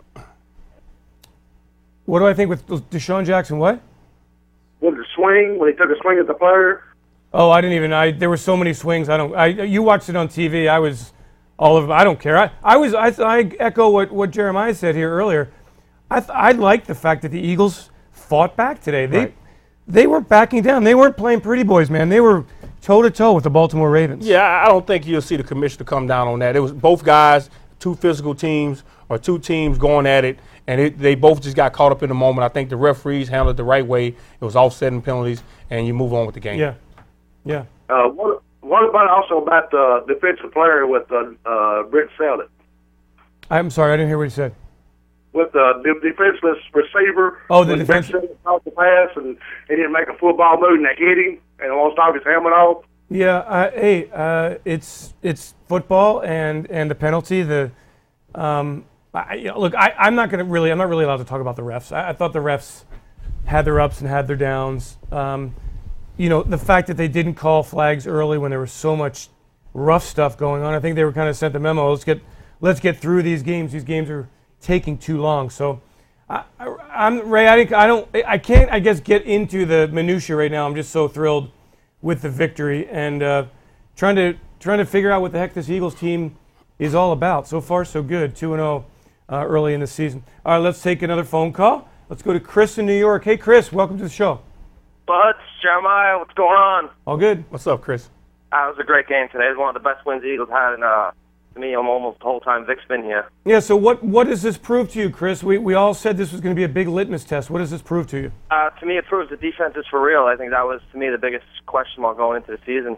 What do I think with Deshaun Jackson? What? With the swing, when he took a swing at the player? Oh, I didn't even. There were so many swings. You watched it on TV. I was all of. I don't care. I echo what Jeremiah said here earlier. I like the fact that the Eagles fought back today. They were backing down. They weren't playing pretty boys, man. They were toe-to-toe with the Baltimore Ravens. Yeah, I don't think you'll see the commissioner come down on that. It was both guys, two physical teams, or two teams going at it, and they both just got caught up in the moment. I think the referees handled it the right way. It was offsetting penalties, and you move on with the game. Yeah. What about also about the defensive player with Brent Selden? I'm sorry, I didn't hear what he said. With the defenseless receiver. Oh, the defensive. Brent Selden caught the pass, and he didn't make a football move, and they hit him, and almost knocked his helmet off. Yeah, it's football and the penalty. I'm not really allowed to talk about the refs. I thought the refs had their ups and had their downs. The fact that they didn't call flags early when there was so much rough stuff going on. I think they were kind of sent the memo. Let's get through these games. These games are taking too long. So, I'm Ray. I can't. I guess get into the minutia right now. I'm just so thrilled with the victory and trying to figure out what the heck this Eagles team is all about. So far, so good. 2-0 early in the season. All right, let's take another phone call. Let's go to Chris in New York. Hey, Chris, welcome to the show. Buds, Jeremiah, what's going on? All good. What's up, Chris? It was a great game today. It was one of the best wins the Eagles had in, to me, almost the whole time Vic's been here. Yeah, so what does this prove to you, Chris? We all said this was going to be a big litmus test. What does this prove to you? To me, it proves the defense is for real. I think that was, to me, the biggest question mark going into the season.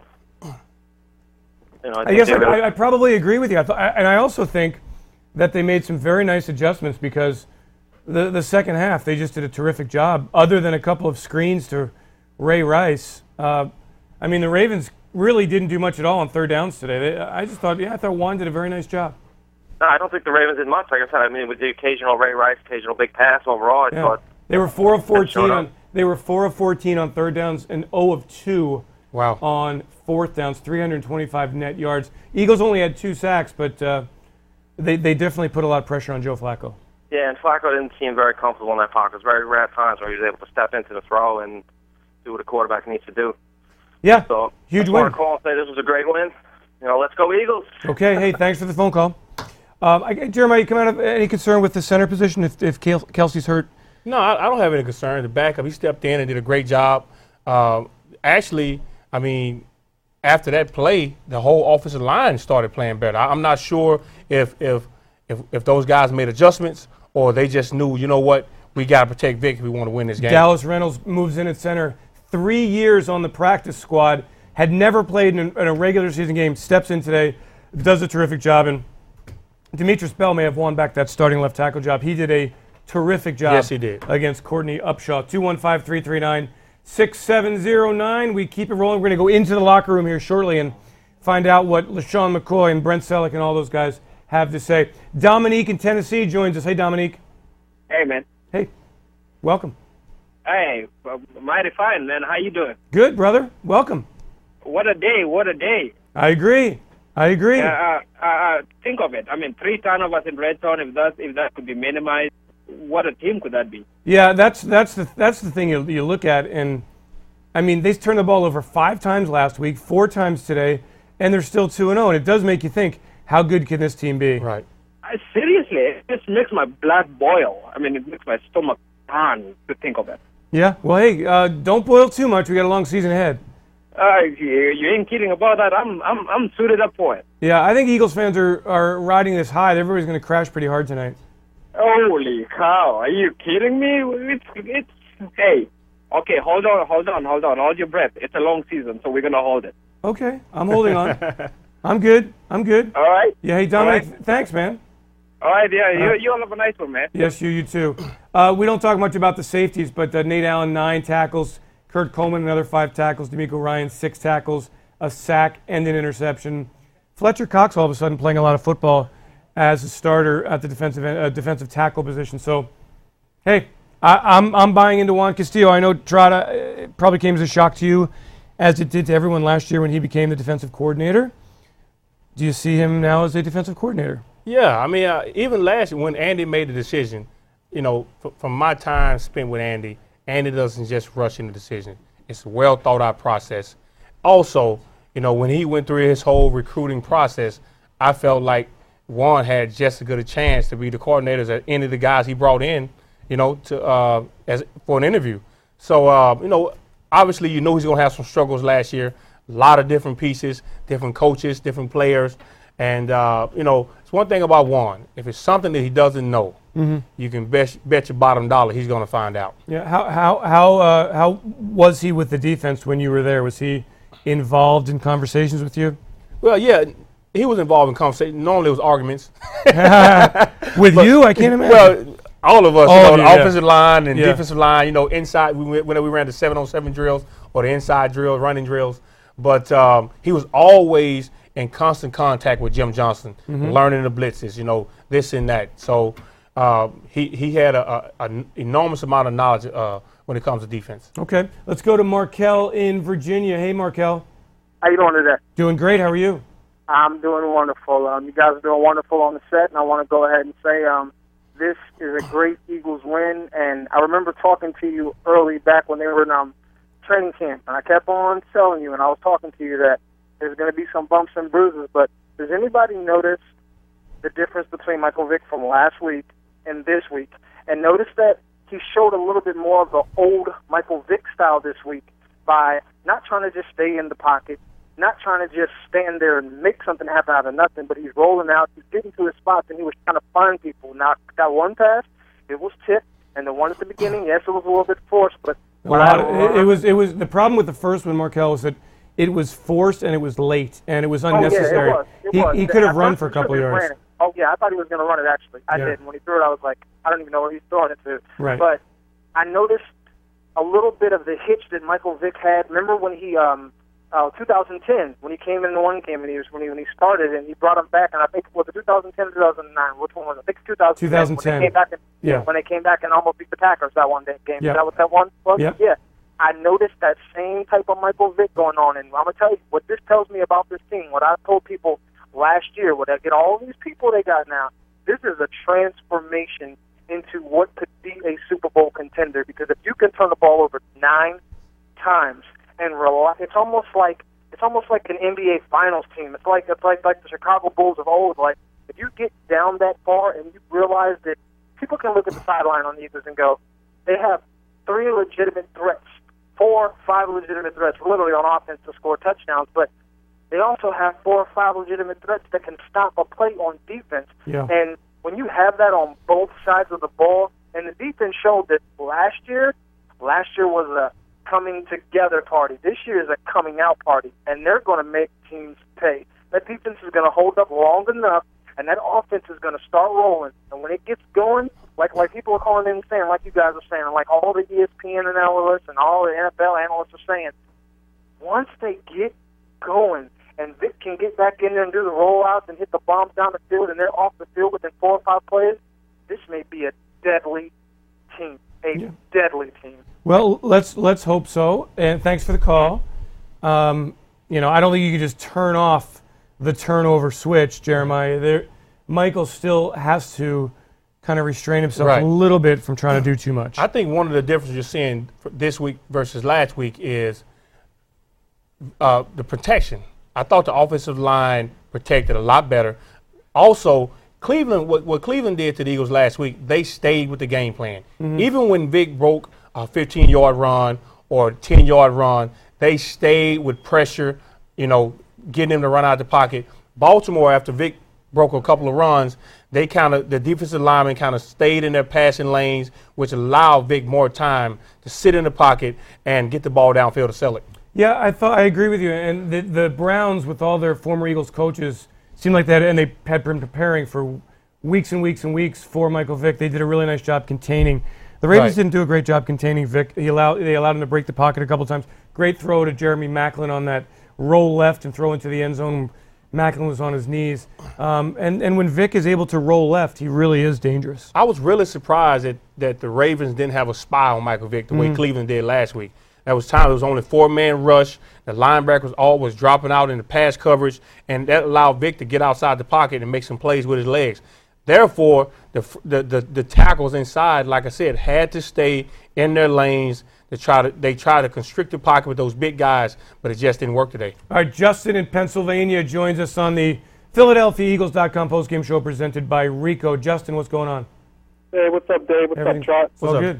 I guess I probably agree with you. And I also think that they made some very nice adjustments because the second half, they just did a terrific job, other than a couple of screens to Ray Rice. The Ravens really didn't do much at all on third downs today. I thought Juan did a very nice job. No, I don't think the Ravens did much. Like I said, with the occasional Ray Rice, occasional big pass overall, I thought they were 4 of 14 They were 4 of 14 on third downs and 0 of 2 on fourth downs, 325 net yards. Eagles only had 2 sacks, but they definitely put a lot of pressure on Joe Flacco. Yeah, and Flacco didn't seem very comfortable in that pocket. It was very rare times where he was able to step into the throw and do what a quarterback needs to do. Yeah, so huge win. I want to call and say this was a great win. Let's go Eagles. Okay, hey, thanks for the phone call. Jeremiah, you come out of any concern with the center position if Kelsey's hurt? No, I don't have any concern. The backup, he stepped in and did a great job. After that play, the whole offensive line started playing better. I'm not sure if those guys made adjustments or they just knew, you know what, we got to protect Vic if we want to win this game. Dallas Reynolds moves in at center. 3 years on the practice squad, had never played in a regular season game, steps in today, does a terrific job. And Demetrius Bell may have won back that starting left tackle job. He did a terrific job. Yes, he did. Against Courtney Upshaw. 215-339-6709. We keep it rolling. We're going to go into the locker room here shortly and find out what LaShawn McCoy and Brent Selleck and all those guys have to say. Dominique in Tennessee joins us. Hey, Dominique. Hey, man. Hey. Welcome. Hey, mighty fine, man. How you doing? Good, brother. Welcome. What a day. What a day. I agree. Think of it. 3 turnovers in red zone. If that could be minimized, what a team could that be? Yeah, that's the thing you look at, and they turned the ball over 5 times last week, 4 times today, and they're still 2-0. And it does make you think, how good can this team be? Right. Seriously, it just makes my blood boil. It makes my stomach burn to think of it. Yeah. Well, hey, don't boil too much. We got a long season ahead. You ain't kidding about that. I'm suited up for it. Yeah, I think Eagles fans are riding this high. Everybody's going to crash pretty hard tonight. Holy cow! Are you kidding me? It's hey. Okay, hold on. Hold your breath. It's a long season, so we're going to hold it. Okay, I'm holding on. I'm good. All right. Yeah, hey, Dominic, right. Thanks, man. All right, yeah, you all have a nice one, man. Yes, you too. We don't talk much about the safeties, but Nate Allen, 9 tackles. Kurt Coleman, another 5 tackles. D'Amico Ryan, 6 tackles, a sack, and an interception. Fletcher Cox, all of a sudden, playing a lot of football as a starter at the defensive tackle position. So, hey, I'm buying into Juan Castillo. I know Trotta probably came as a shock to you, as it did to everyone last year when he became the defensive coordinator. Do you see him now as a defensive coordinator? Yeah, I mean, even last year when Andy made the decision, from my time spent with Andy doesn't just rush into decision. It's a well thought out process. Also, when he went through his whole recruiting process, I felt like Juan had just as good a chance to be the coordinators as any of the guys he brought in, for an interview. So, obviously, he's going to have some struggles last year. A lot of different pieces, different coaches, different players. And, it's one thing about Juan. If it's something that he doesn't know, you can bet your bottom dollar he's going to find out. Yeah. How was he with the defense when you were there? Was he involved in conversations with you? Well, yeah, he was involved in conversations. Normally it was arguments. With you? I can't imagine. Well, all of us, the offensive line and Yeah. defensive line, inside, whenever we ran the 7-on-7 drills or the inside drills, running drills. But he was always in constant contact with Jim Johnson, learning the blitzes, this and that. So he had an enormous amount of knowledge when it comes to defense. Okay. Let's go to Markel in Virginia. Hey, Markel. How you doing today? Doing great. How are you? I'm doing wonderful. You guys are doing wonderful on the set, and I want to go ahead and say this is a great Eagles win. And I remember talking to you early back when they were in training camp, and I kept on telling you, and I was talking to you that there's going to be some bumps and bruises. But does anybody notice the difference between Michael Vick from last week and this week? And notice that he showed a little bit more of the old Michael Vick style this week by not trying to just stay in the pocket, not trying to just stand there and make something happen out of nothing, but he's rolling out, he's getting to his spots, and he was trying to find people. Now, that one pass, it was tipped, and the one at the beginning, yes, it was a little bit forced, but It was the problem with the first one, Markel, was that it was forced and it was late and it was unnecessary. Oh, yeah, it was. He could have run for a couple of yards. Oh, yeah, I thought he was going to run it, actually. I Yeah. did. And when he threw it, I was like, I don't even know where he's throwing it to. Right. But I noticed a little bit of the hitch that Michael Vick had. Remember when he, 2010, when he came in the one game and when he started and he brought him back, and I think, was it 2010 or 2009? Which one was it? I think it's 2010. 2010. When they came back Yeah. when they came back and almost beat the Packers that one day game. Yeah. Is that what that one was? Yeah. Yeah. I noticed that same type of Michael Vick going on, and I'm going to tell you what this tells me about this team, what I told people last year, when I get all these people they got now, this is a transformation into what could be a Super Bowl contender, because if you can turn the ball over 9 times and rely, it's almost like an NBA Finals team. It's like the Chicago Bulls of old. Like, if you get down that far and you realize that people can look at the sideline on the Eagles and go, they have 3 legitimate threats, 4, 5 legitimate threats, literally on offense to score touchdowns, but they also have 4 or 5 legitimate threats that can stop a play on defense. Yeah. And when you have that on both sides of the ball, and the defense showed that last year was a coming together party. This year is a coming out party, and they're going to make teams pay. That defense is going to hold up long enough, and that offense is going to start rolling. And when it gets going, like people are calling in and saying, like you guys are saying, like all the ESPN analysts and all the NFL analysts are saying, once they get going and Vic can get back in there and do the rollouts and hit the bombs down the field and they're off the field within 4 or 5 plays, this may be a deadly team. Deadly team. Well, let's hope so. And thanks for the call. I don't think you can just turn off the turnover switch, Jeremiah. Michael still has to kind of restrain himself Right. a little bit from trying to do too much. I think one of the differences you're seeing this week versus last week is the protection. I thought the offensive line protected a lot better. Also, Cleveland, what Cleveland did to the Eagles last week, they stayed with the game plan. Even when Vic broke a 15-yard run or a 10-yard run, they stayed with pressure, getting them to run out of the pocket. Baltimore, after Vic broke a couple of runs, the defensive linemen kind of stayed in their passing lanes, which allowed Vic more time to sit in the pocket and get the ball downfield to sell it. Yeah, I agree with you. And the Browns, with all their former Eagles coaches, seemed like that, and they had been preparing for weeks and weeks and weeks for Michael Vick. They did a really nice job containing. The Ravens Right. didn't do a great job containing Vick. They allowed him to break the pocket a couple times. Great throw to Jeremy Maclin on that roll left and throw into the end zone. Macklin was on his knees. And when Vic is able to roll left, he really is dangerous. I was really surprised that the Ravens didn't have a spy on Michael Vick the way Cleveland did last week. There was time, it was only 4-man rush. The linebackers was dropping out in the pass coverage, and that allowed Vic to get outside the pocket and make some plays with his legs. Therefore, the tackles inside, like I said, had to stay in their lanes. They try to constrict the pocket with those big guys, but it just didn't work today. All right, Justin in Pennsylvania joins us on the PhiladelphiaEagles.com postgame show presented by Rico. Justin, what's going on? Hey, what's up, Dave? What's up, Trot? What's good?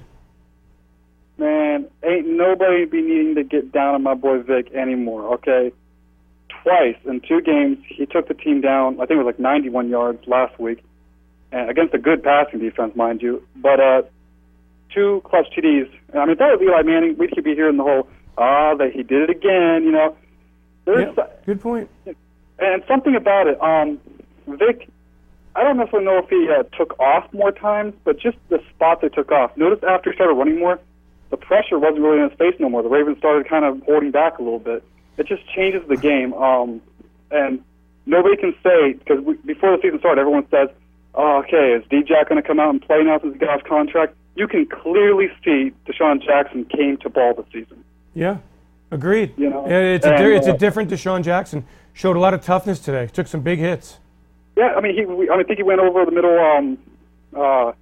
Man, ain't nobody be needing to get down on my boy Vic anymore, okay? Twice in 2 games, he took the team down, I think it was like 91 yards last week, and against a good passing defense, mind you. But 2 clutch TDs. I mean, if that was Eli Manning, we could be hearing the whole, that he did it again, you know. Good point. And something about it, Vic, I don't necessarily know if he took off more times, but just the spot they took off. Notice after he started running more, the pressure wasn't really in his face no more. The Ravens started kind of holding back a little bit. It just changes the game. And nobody can say, because before the season started, everyone says, okay, is D-Jack going to come out and play now since he got off contract? You can clearly see Deshaun Jackson came to ball this season. Yeah, agreed. You know, it's a different Deshaun Jackson. Showed a lot of toughness today. Took some big hits. Yeah, I mean, I think he went over the middle.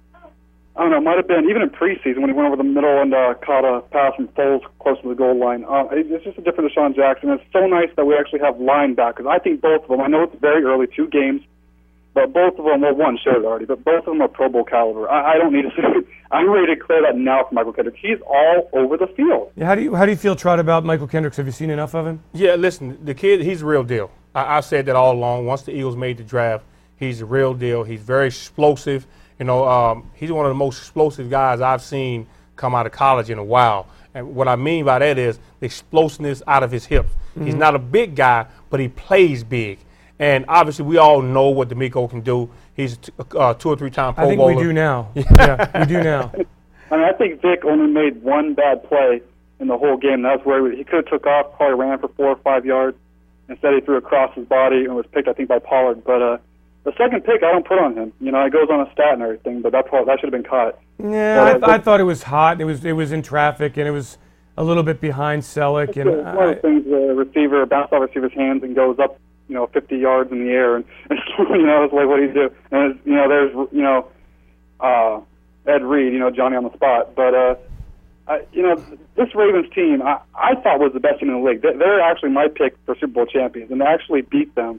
I don't know, it might have been even in preseason when he went over the middle and caught a pass from Foles close to the goal line. It's just a different Deshaun Jackson. It's so nice that we actually have linebackers. I think both of them, I know it's very early, 2 games, but both of them, well, one showed already, but both of them are Pro Bowl caliber. I don't need to say I'm ready to declare that now for Michael Kendricks. He's all over the field. Yeah, how do you feel, Trot, about Michael Kendricks? Have you seen enough of him? Yeah, listen, the kid, he's the real deal. I've said that all along. Once the Eagles made the draft, he's the real deal. He's very explosive. You know, he's one of the most explosive guys I've seen come out of college in a while. And what I mean by that is the explosiveness out of his hips. Mm-hmm. He's not a big guy, but he plays big. And obviously, we all know what D'Amico can do. He's a 2 or 3-time Pro Bowler. I think we do now. Yeah, we do now. I mean, I think Vic only made one bad play in the whole game. That's where he could have took off, probably ran for 4 or 5 yards. Instead, he threw across his body and was picked, I think, by Pollard. But the second pick, I don't put on him. You know, it goes on a stat and everything, but that should have been caught. Yeah, I thought it was hot. It was in traffic, and it was a little bit behind Selleck. And one of the things the receiver bounces off receiver's hands and goes up, 50 yards in the air, and it's like, what do you do? And there's Ed Reed, Johnny on the spot. But this Ravens team, I thought was the best team in the league. They're actually my pick for Super Bowl champions, and they actually beat them.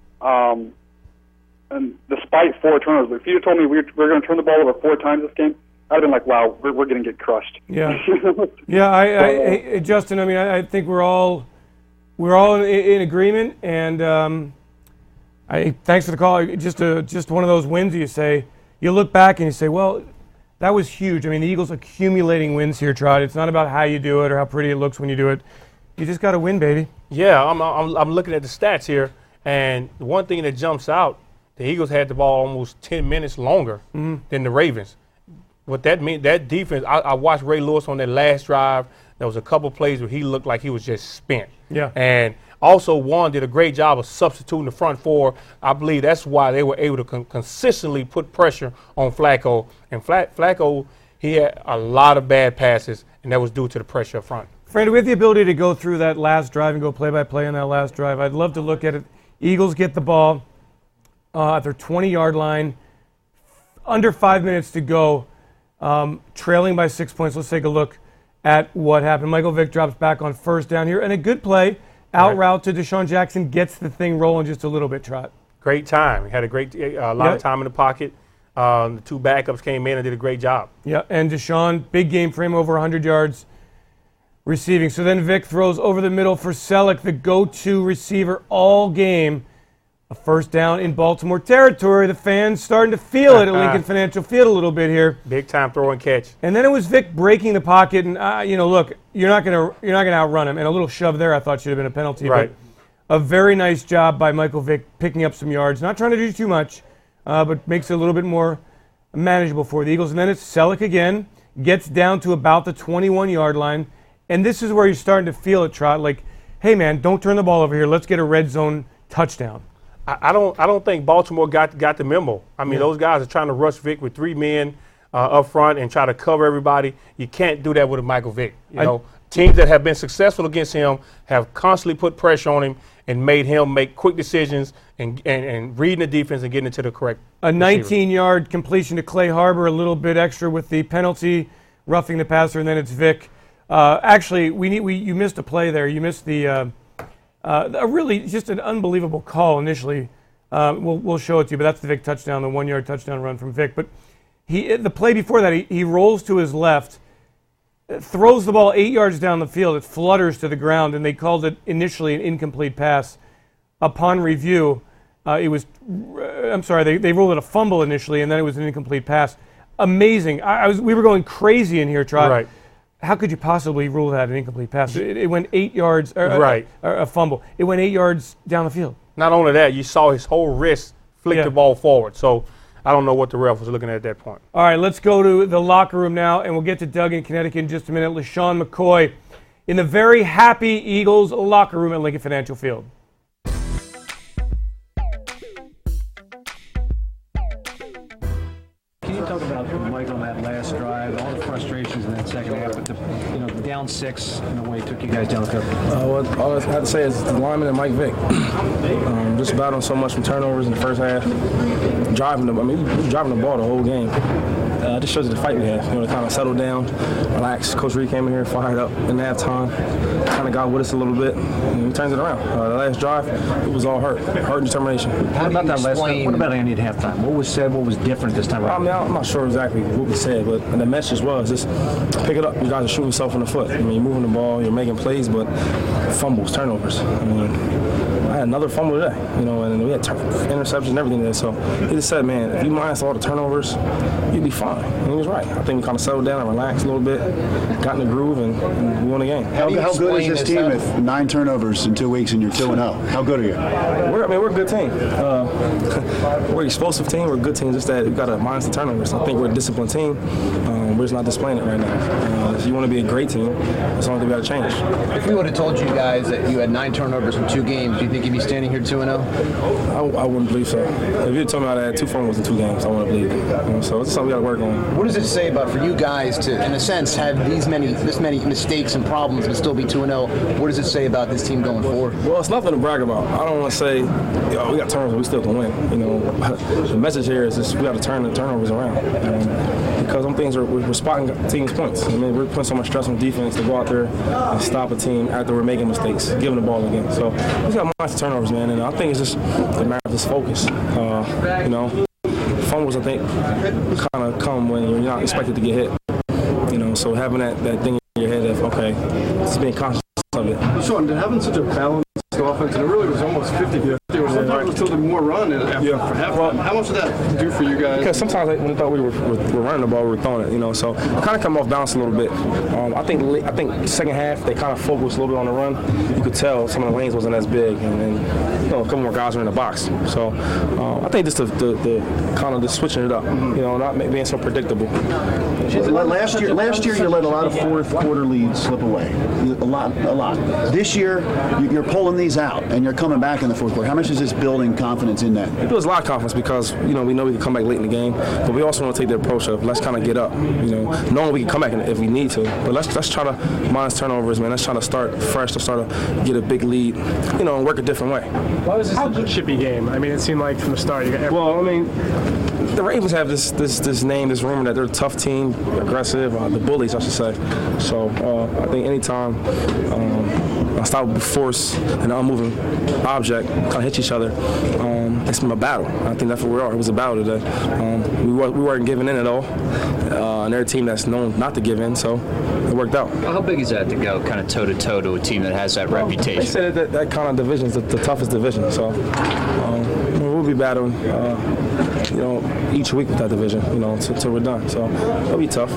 And despite 4 turnovers, if you told me we're going to turn the ball over 4 times this game, I'd have been like, wow, we're going to get crushed. Yeah, yeah. Justin, I mean, I think we're all in agreement, and thanks for the call. Just one of those wins. You look back and you say, well, that was huge. I mean, the Eagles accumulating wins here, Trot. It's not about how you do it or how pretty it looks when you do it. You just got to win, baby. Yeah, I'm looking at the stats here, and the one thing that jumps out, the Eagles had the ball almost 10 minutes longer than the Ravens. What that means, that defense, I watched Ray Lewis on that last drive. There was a couple plays where he looked like he was just spent. Yeah. And also, Warren did a great job of substituting the front 4. I believe that's why they were able to consistently put pressure on Flacco. And Flacco, he had a lot of bad passes, and that was due to the pressure up front. Franny, we have the ability to go through that last drive and go play-by-play on that last drive. I'd love to look at it. Eagles get the ball at their 20-yard line, under 5 minutes to go, trailing by 6 points. Let's take a look at what happened. Michael Vick drops back on first down here, and a good play. Out route to Deshaun Jackson, gets the thing rolling just a little bit, Trot. Great time. He had a lot of time in the pocket. The 2 backups came in and did a great job. Yeah, and Deshaun, big game for him, over 100 yards receiving. So then Vick throws over the middle for Selleck, the go-to receiver all game. A first down in Baltimore territory. The fans starting to feel it at Lincoln Financial Field a little bit here. Big time throw and catch. And then it was Vick breaking the pocket, and look, you're not gonna outrun him. And a little shove there, I thought should have been a penalty. Right. But a very nice job by Michael Vick picking up some yards. Not trying to do too much, but makes it a little bit more manageable for the Eagles. And then it's Selleck again, gets down to about the 21-yard line, and this is where you're starting to feel it, Trot. Like, hey man, don't turn the ball over here. Let's get a red zone touchdown. I don't think Baltimore got the memo. I mean, those guys are trying to rush Vic with 3 men up front and try to cover everybody. You can't do that with a Michael Vick. You know, teams that have been successful against him have constantly put pressure on him and made him make quick decisions and reading the defense and getting into the correct A 19-yard completion to Clay Harbor, a little bit extra with the penalty, roughing the passer, and then it's Vic. Actually, you missed a play there. You missed the really just an unbelievable call initially. We'll show it to you, but that's the Vic touchdown, the 1-yard touchdown run from Vic. But the play before that, he rolls to his left, throws the ball 8 yards down the field. It flutters to the ground, and they called it initially an incomplete pass. Upon review, they ruled it a fumble initially, and then it was an incomplete pass. Amazing. We were going crazy in here, Trot. Right. How could you possibly rule that an incomplete pass? It went 8 yards, a fumble. It went 8 yards down the field. Not only that, you saw his whole wrist flick the ball forward. So I don't know what the ref was looking at that point. All right, let's go to the locker room now, and we'll get to Doug in Connecticut in just a minute. LeSean McCoy in the very happy Eagles locker room at Lincoln Financial Field. Can you talk about Mike on that last drive, all the frustrations in that second half, but the down 6 in a way took you guys down the field? All I have to say is the lineman and Mike Vick. Just battling so much from turnovers in the first half, driving the ball the whole game. Just shows you the fight we have. To kind of settle down, relax. Coach Reed came in here, fired up in halftime, kind of got with us a little bit, and he turns it around. The last drive, it was all hurt and determination. What about that last? What about Andy at halftime? What was said? What was different this time around? I'm not sure exactly what we said, but the message was just pick it up. You guys are shooting yourself in the foot. You're moving the ball, you're making plays, but fumbles, turnovers. I had another fumble today, and we had interceptions and everything there. So he just said, man, if you minus all the turnovers, you'd be fine. And he was right. I think we kind of settled down and relaxed a little bit, got in the groove, and we won the game. How good is this team if 9 turnovers in 2 weeks and you're 2-0? How good are you? We're a good team. We're an explosive team. We're a good team. Just that we've got to minus the turnovers. I think we're a disciplined team. We're just not displaying it right now. If you want to be a great team, that's the only thing we got to change. If we would have told you guys that you had 9 turnovers in 2 games, do you think you'd be standing here 2-0? I wouldn't believe so. If you told me I had 2 fumbles in 2 games, I wouldn't believe it. So it's something we got to work on. What does it say about for you guys to, in a sense, have this many mistakes and problems but still be 2-0? What does it say about this team going forward? Well, it's nothing to brag about. I don't want to say, we got turnovers, we still can win. The message here is just we got to turn the turnovers around. Because some things we're spotting teams' points. We're putting so much stress on defense to go out there and stop a team after we're making mistakes, giving the ball again. So we just got lots of turnovers, man. And I think it's just a matter of just focus. Fumbles, I think, kind of come when you're not expected to get hit. So having that thing in your head of, okay, just being conscious of it. Sean, having such a balanced offense, and it really was almost 50-50. Sometimes it was tilted more run after halftime. How much did that do for you guys? Because sometimes when I thought we were running the ball, we were throwing it, so it kind of come off balance a little bit. I think second half, they kind of focused a little bit on the run. You could tell some of the lanes wasn't as big, and a couple more guys were in the box. So I think just the kind of the switching it up, not being so predictable. Last year you let a lot of fourth quarter leads slip away. A lot. This year, you're pulling these out, and you're coming back in the fourth quarter. How much is this building confidence in that? It builds a lot of confidence because, we know we can come back late in the game, but we also want to take the approach of let's kind of get up, knowing we can come back if we need to. But let's try to minus turnovers, man. Let's try to start fresh, to start to get a big lead, and work a different way. Why was this such a chippy game? It seemed like from the start you got the Ravens have this name, this rumor that they're a tough team, aggressive, the bullies, I should say. So I think anytime I stop with force and an unmoving object, kind of hit each other, it's a battle. I think that's what we are. It was a battle today. We weren't giving in at all, and they're a team that's known not to give in, so it worked out. How big is that to go kind of toe-to-toe to a team that has that reputation? They said that kind of division is the toughest division, so we'll be battling each week with that division, till we're done. So it'll be tough.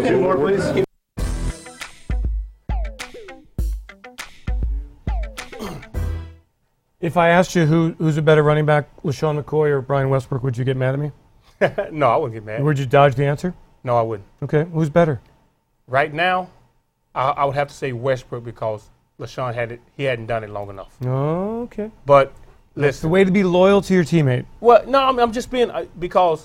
If I asked you who's a better running back, LeSean McCoy or Brian Westbrook, would you get mad at me? No, I wouldn't get mad. Would you dodge the answer? No, I wouldn't. Okay, who's better? Right now, I would have to say Westbrook because LeSean hadn't done it long enough. Oh, okay. But It's the way to be loyal to your teammate. Well, no, I'm just being because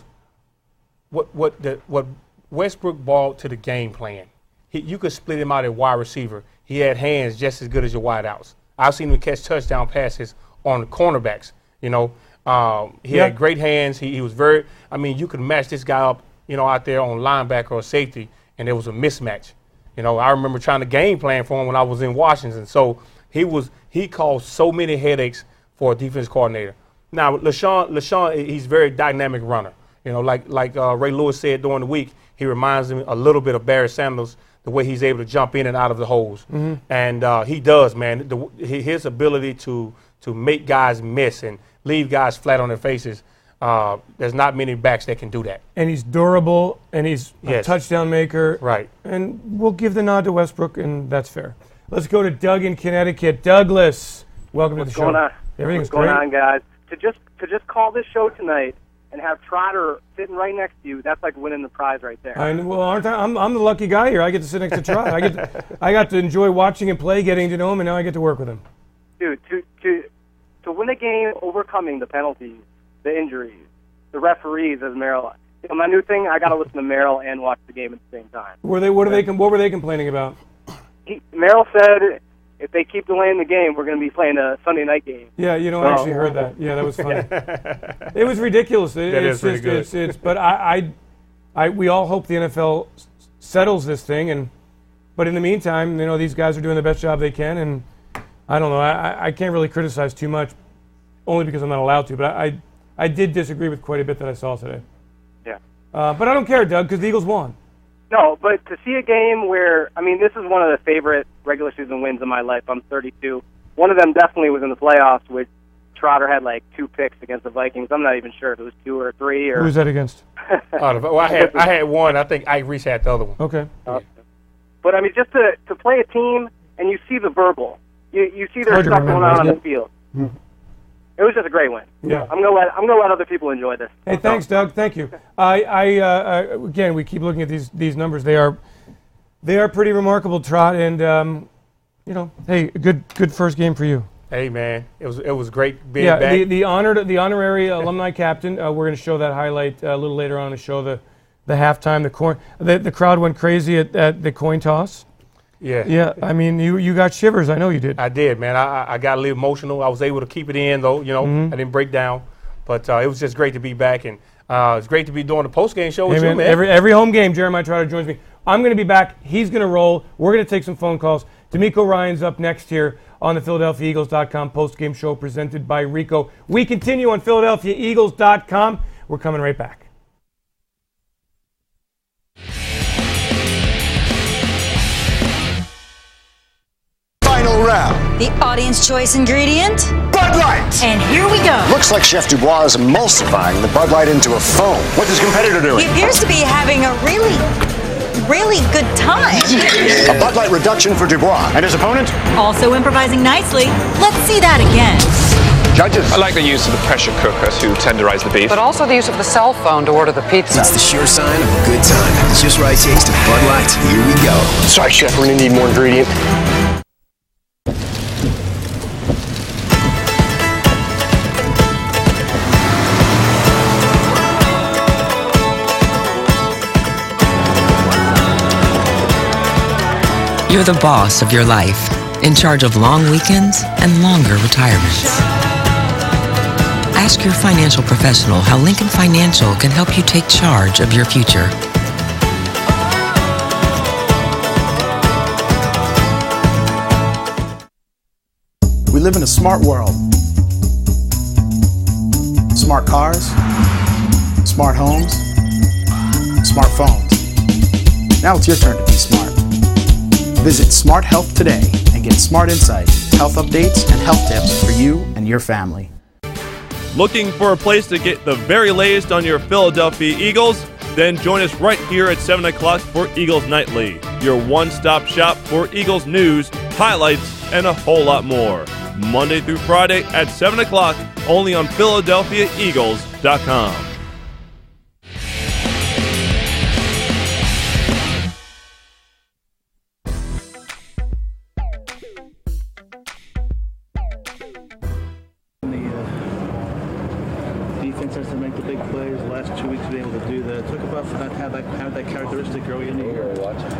what Westbrook brought to the game plan, you could split him out at wide receiver. He had hands just as good as your wideouts. I've seen him catch touchdown passes on the cornerbacks. You know, he had great hands. He was very. I mean, you could match this guy up, you know, out there on linebacker or safety, and there was a mismatch. You know, I remember trying to game plan for him when I was in Washington. So he caused so many headaches for a defense coordinator. Now, LaShawn, he's a very dynamic runner. You know, like Ray Lewis said during the week, he reminds me a little bit of Barry Sanders, the way he's able to jump in and out of the holes. Mm-hmm. And he does, man. His ability to make guys miss and leave guys flat on their faces, there's not many backs that can do that. And he's durable, and he's a touchdown maker. Right. And we'll give the nod to Westbrook, and that's fair. Let's go to Doug in Connecticut. Douglas, welcome to the show. What's going on? Everything's What's going great. on, guys? To just call this show tonight and have Trotter sitting right next to you, that's like winning the prize right there. Well, aren't I? I'm the lucky guy here. I get to sit next to Trotter. I got to enjoy watching him play, getting to know him, and now I get to work with him. Dude, to win a game, overcoming the penalties, the injuries, the referees, as Merrill. You know, my new thing, I got to listen to Merrill and watch the game at the same time. What were they complaining about? Merrill said, if they keep delaying the game, we're going to be playing a Sunday night game. Yeah, you know, I actually heard that. Yeah, that was funny. It was ridiculous. It's pretty good. But we all hope the NFL settles this thing. But in the meantime, you know, these guys are doing the best job they can. And I don't know. I can't really criticize too much, only because I'm not allowed to. But I did disagree with quite a bit that I saw today. Yeah. But I don't care, Doug, because the Eagles won. No, but to see a game where, I mean, this is one of the favorite regular season wins of my life. I'm 32. One of them definitely was in the playoffs, which Trotter had like 2 picks against the Vikings. I'm not even sure if it was 2 or 3. Or who was that against? Well, I had one. I think Ike Reese had the other one. Okay. But I mean, just to play a team and you see the verbal, you see their stuff going on the field. Mm-hmm. It was just a great win. Yeah. I'm gonna let other people enjoy this. Hey, thanks, Doug. Thank you. Again, we keep looking at these numbers. They are pretty remarkable, Trot. And you know, hey, good first game for you. Hey, man, it was great being back. the honorary alumni captain. We're going to show that highlight a little later on to show the halftime. The crowd went crazy at the coin toss. Yeah. Yeah, I mean, you got shivers. I know you did. I did, man. I got a little emotional. I was able to keep it in, though. You know, I didn't break down. But it was just great to be back, and it's great to be doing the post-game show with you, man. Every home game, Jeremiah Trotter joins me. I'm going to be back. He's going to roll. We're going to take some phone calls. D'Amico Ryan's up next here on the PhiladelphiaEagles.com post-game show presented by Rico. We continue on PhiladelphiaEagles.com. We're coming right back. Final round. The audience choice ingredient? Bud Light. And here we go. Looks like Chef Dubois is emulsifying the Bud Light into a foam. What's his competitor doing? He appears to be having a really good time. A Bud Light reduction for Dubois. And his opponent? Also improvising nicely. Let's see that again. Judges. I like the use of the pressure cookers to tenderize the beef. But also the use of the cell phone to order the pizza. It's the sure sign of a good time. It's just right taste of Bud Light. Here we go. Sorry, Chef, we're gonna need more ingredient. You're the boss of your life, in charge of long weekends and longer retirements. Ask your financial professional how Lincoln Financial can help you take charge of your future. We live in a smart world. Smart cars, smart homes, smartphones. Now it's your turn to be smart. Visit Smart Health today and get smart insights, health updates, and health tips for you and your family. Looking for a place to get the very latest on your Philadelphia Eagles? Then join us right here at 7 o'clock for Eagles Nightly, your one-stop shop for Eagles news, highlights, and a whole lot more. Monday through Friday at 7 o'clock, only on PhiladelphiaEagles.com. defense to make the big plays. The last 2 weeks to be able to do that. Talk about how that characteristic grow into you.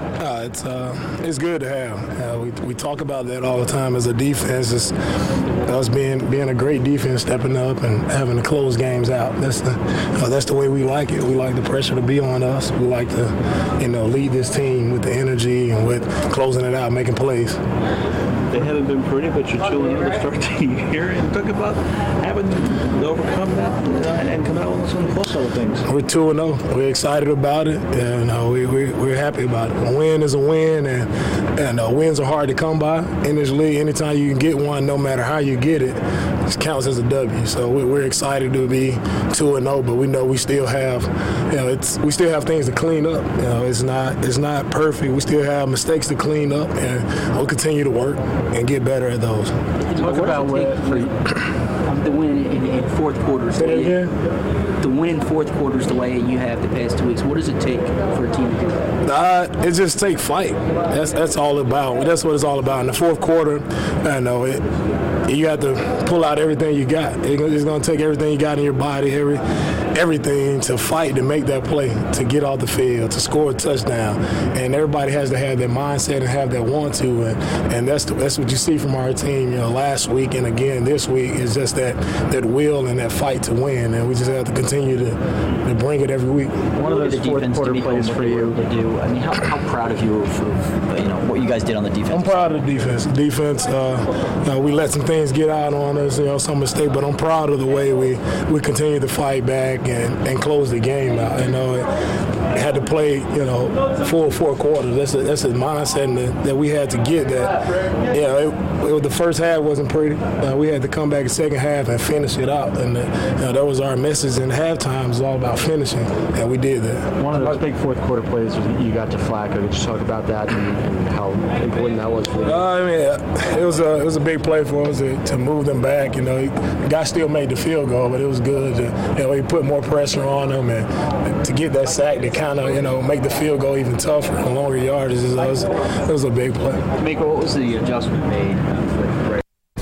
It's good to have. We talk about that all the time as a defense. It's us being a great defense, stepping up and having to close games out. That's the way we like it. We like the pressure to be on us. We like to lead this team with the energy and with closing it out, making plays. They haven't been pretty, but you're 2-0 to start the year. And talk about having to overcome that and come out with some plus other things. We're 2-0. We're excited about it, and we're happy about it. A win is a win, and wins are hard to come by in this league. Anytime you can get one, no matter how you get it, it counts as a W. So we're excited to be 2-0, but we know we still have, we still have things to clean up. It's not perfect. We still have mistakes to clean up, and we'll continue to work and get better at those. Talk about the win in fourth quarters. The win in fourth quarters the way you have the past 2 weeks. What does it take for a team to do that? It just takes fight. That's all about. That's what it's all about. In the fourth quarter, you have to pull out everything you got. It's going to take everything you got in your body, everything to fight to make that play, to get off the field, to score a touchdown. And everybody has to have that mindset and have that want to. And that's what you see from our team, last week and again this week is just that will and that fight to win. And we just have to continue to bring it every week. One of those fourth quarter plays for you to do. I mean, how proud of you of what you guys did on the defense? I'm proud of the defense. Defense, we let some things get out on us, some mistake, but I'm proud of the way we continue to fight back and close the game out. It had to play, full 4 quarters. That's a mindset that we had to get. The first half wasn't pretty. We had to come back in the second half and finish it out, and that was our message. And halftime was all about finishing, and we did that. One of those big fourth quarter plays you got to Flacco. Could you just talk about that and how important that was for you? It was a big play for us to move them back. The guy still made the field goal, but it was good. He put more pressure on them, and to get that sack to kind of make the field goal even tougher and longer yardage. It was a big play. Mako, what was the adjustment made for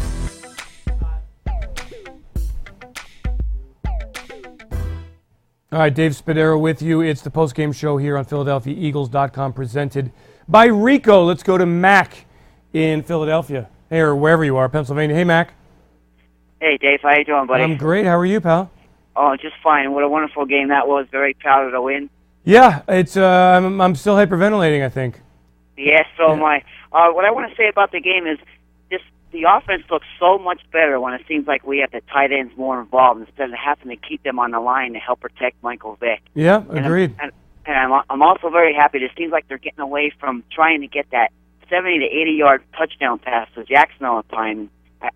All right, Dave Spadaro with you. It's the postgame show here on PhiladelphiaEagles.com presented by Rico. Let's go to Mac in Philadelphia, or wherever you are, Pennsylvania. Hey, Mac. Hey, Dave. How you doing, buddy? I'm great. How are you, pal? Oh, just fine. What a wonderful game that was. Very proud of the win. Yeah, it's. I'm still hyperventilating, I think. Yes, so am I. What I want to say about the game is just the offense looks so much better when it seems like we have the tight ends more involved instead of having to keep them on the line to help protect Michael Vick. Yeah, agreed. And I'm also very happy. It seems like they're getting away from trying to get that 70 to 80-yard touchdown pass to Jackson all the time.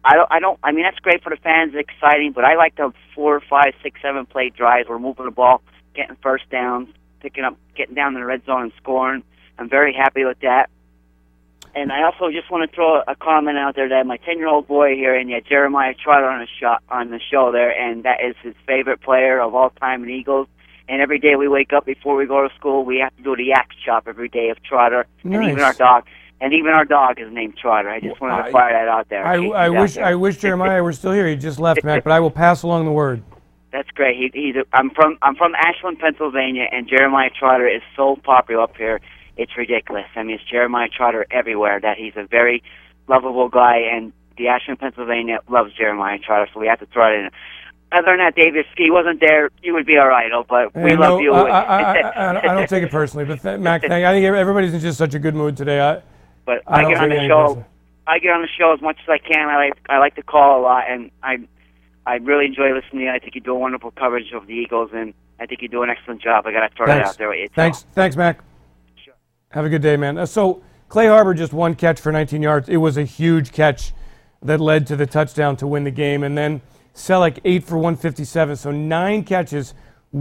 I mean, that's great for the fans, it's exciting, but I like the 4, 5, 6, 7 play drives. We're moving the ball, getting first downs, getting down in the red zone and scoring. I'm very happy with that. And I also just want to throw a comment out there that my 10-year-old boy here, and yet Jeremiah Trotter on the show there, and that is his favorite player of all time in Eagles. And every day we wake up before we go to school, we have to do the yak chop every day of Trotter, nice. And even our dog. And even our dog is named Trotter. I just wanted to fire that out there. I wish Jeremiah were still here. He just left, Mac, but I will pass along the word. That's great. I'm from Ashland, Pennsylvania, and Jeremiah Trotter is so popular up here. It's ridiculous. I mean, it's Jeremiah Trotter everywhere. That he's a very lovable guy, and the Ashland, Pennsylvania loves Jeremiah Trotter, so we have to throw it in. Other than that, Dave, if he wasn't there, you would be our idol, but we love you. I don't take it personally, but Mac, I think everybody's in just such a good mood today. But I get on the show. I get on the show as much as I can. I like to call a lot, and I really enjoy listening to you. I think you do a wonderful coverage of the Eagles, and I think you do an excellent job. I got to throw that out there. Thanks, Mac. Sure. Have a good day, man. So Clay Harbor just one catch for 19 yards. It was a huge catch that led to the touchdown to win the game, and then Selleck 8 for 157. So 9 catches,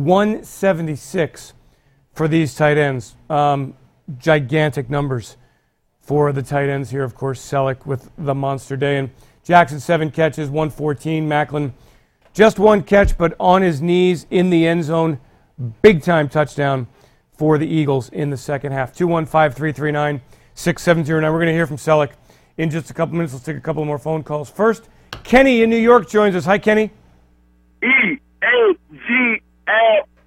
176 for these tight ends. Gigantic numbers for the tight ends here, of course, Selleck with the monster day. And Jackson, 7 catches, 114. Macklin, just 1 catch, but on his knees in the end zone. Big-time touchdown for the Eagles in the second half. 215-339-6709. We're going to hear from Selleck in just a couple minutes. Let's take a couple more phone calls. First, Kenny in New York joins us. Hi, Kenny. E-A-G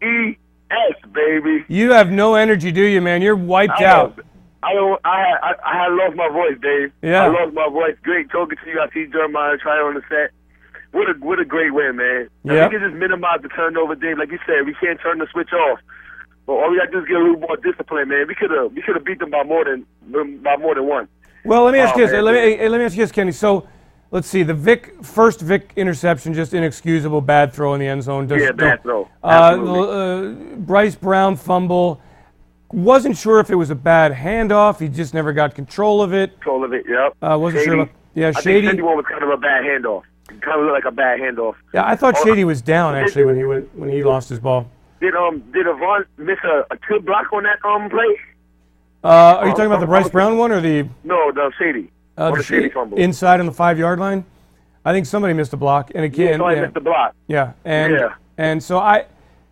W-E-S, baby. You have no energy, do you, man? You're wiped out. I had lost my voice, Dave. Yeah. I lost my voice. Great talking to you. I see Jeremiah trying on the set. What a great win, man. Yeah. We can just minimize the turnover, Dave. Like you said, we can't turn the switch off. But all we got to do is get a little more discipline, man. We could have beat them by more than one. Well, let me ask you this. man. Let me ask you this, Kenny. So, let's see. The first Vic interception, just inexcusable, bad throw in the end zone. Bad throw. Absolutely. Bryce Brown fumble. Wasn't sure if it was a bad handoff. He just never got control of it. Yep. Wasn't sure about. Yeah, I Shady. think one was kind of a bad handoff. It kind of looked like a bad handoff. Yeah, I thought Shady was down actually when he lost his ball. Did Avant miss a good block on that play? Are you talking about the Bryce Brown one or the? No, the Shady. The Shady fumble. Inside on the 5-yard line? I think somebody missed a block, and again, somebody missed the block. Yeah, and so I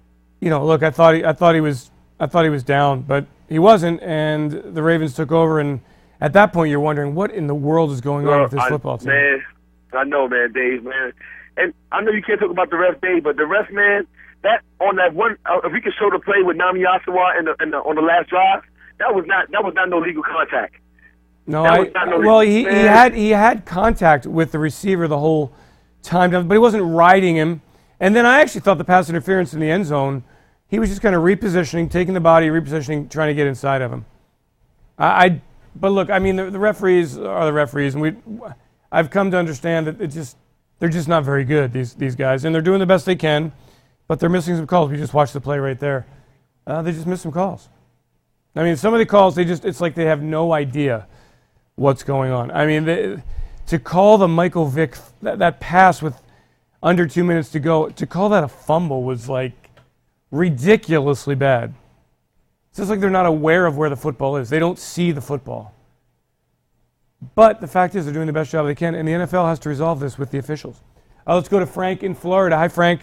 thought he was down, but he wasn't, and the Ravens took over, and at that point you're wondering what in the world is going on with this football team. Man, I know, man, Dave, man, and I know you can't talk about the ref, Dave, but the ref, man, that on that one, if we could show the play with Nami Yasawa on the last drive, that was not no legal contact. No, he had contact with the receiver the whole time, but he wasn't riding him. And then I actually thought the pass interference in the end zone, he was just kind of repositioning, taking the body, repositioning, trying to get inside of him. But look, I mean, the referees are the referees, and I've come to understand that they're just not very good, these guys, and they're doing the best they can, but they're missing some calls. We just watched the play right there. They just missed some calls. I mean, some of the calls, it's like they have no idea what's going on. I mean, to call the Michael Vick, that pass with under 2 minutes to go, to call that a fumble was like ridiculously bad. It's just like they're not aware of where the football is. They don't see the football. But the fact is they're doing the best job they can, and the NFL has to resolve this with the officials. Let's go to Frank in Florida. Hi, Frank.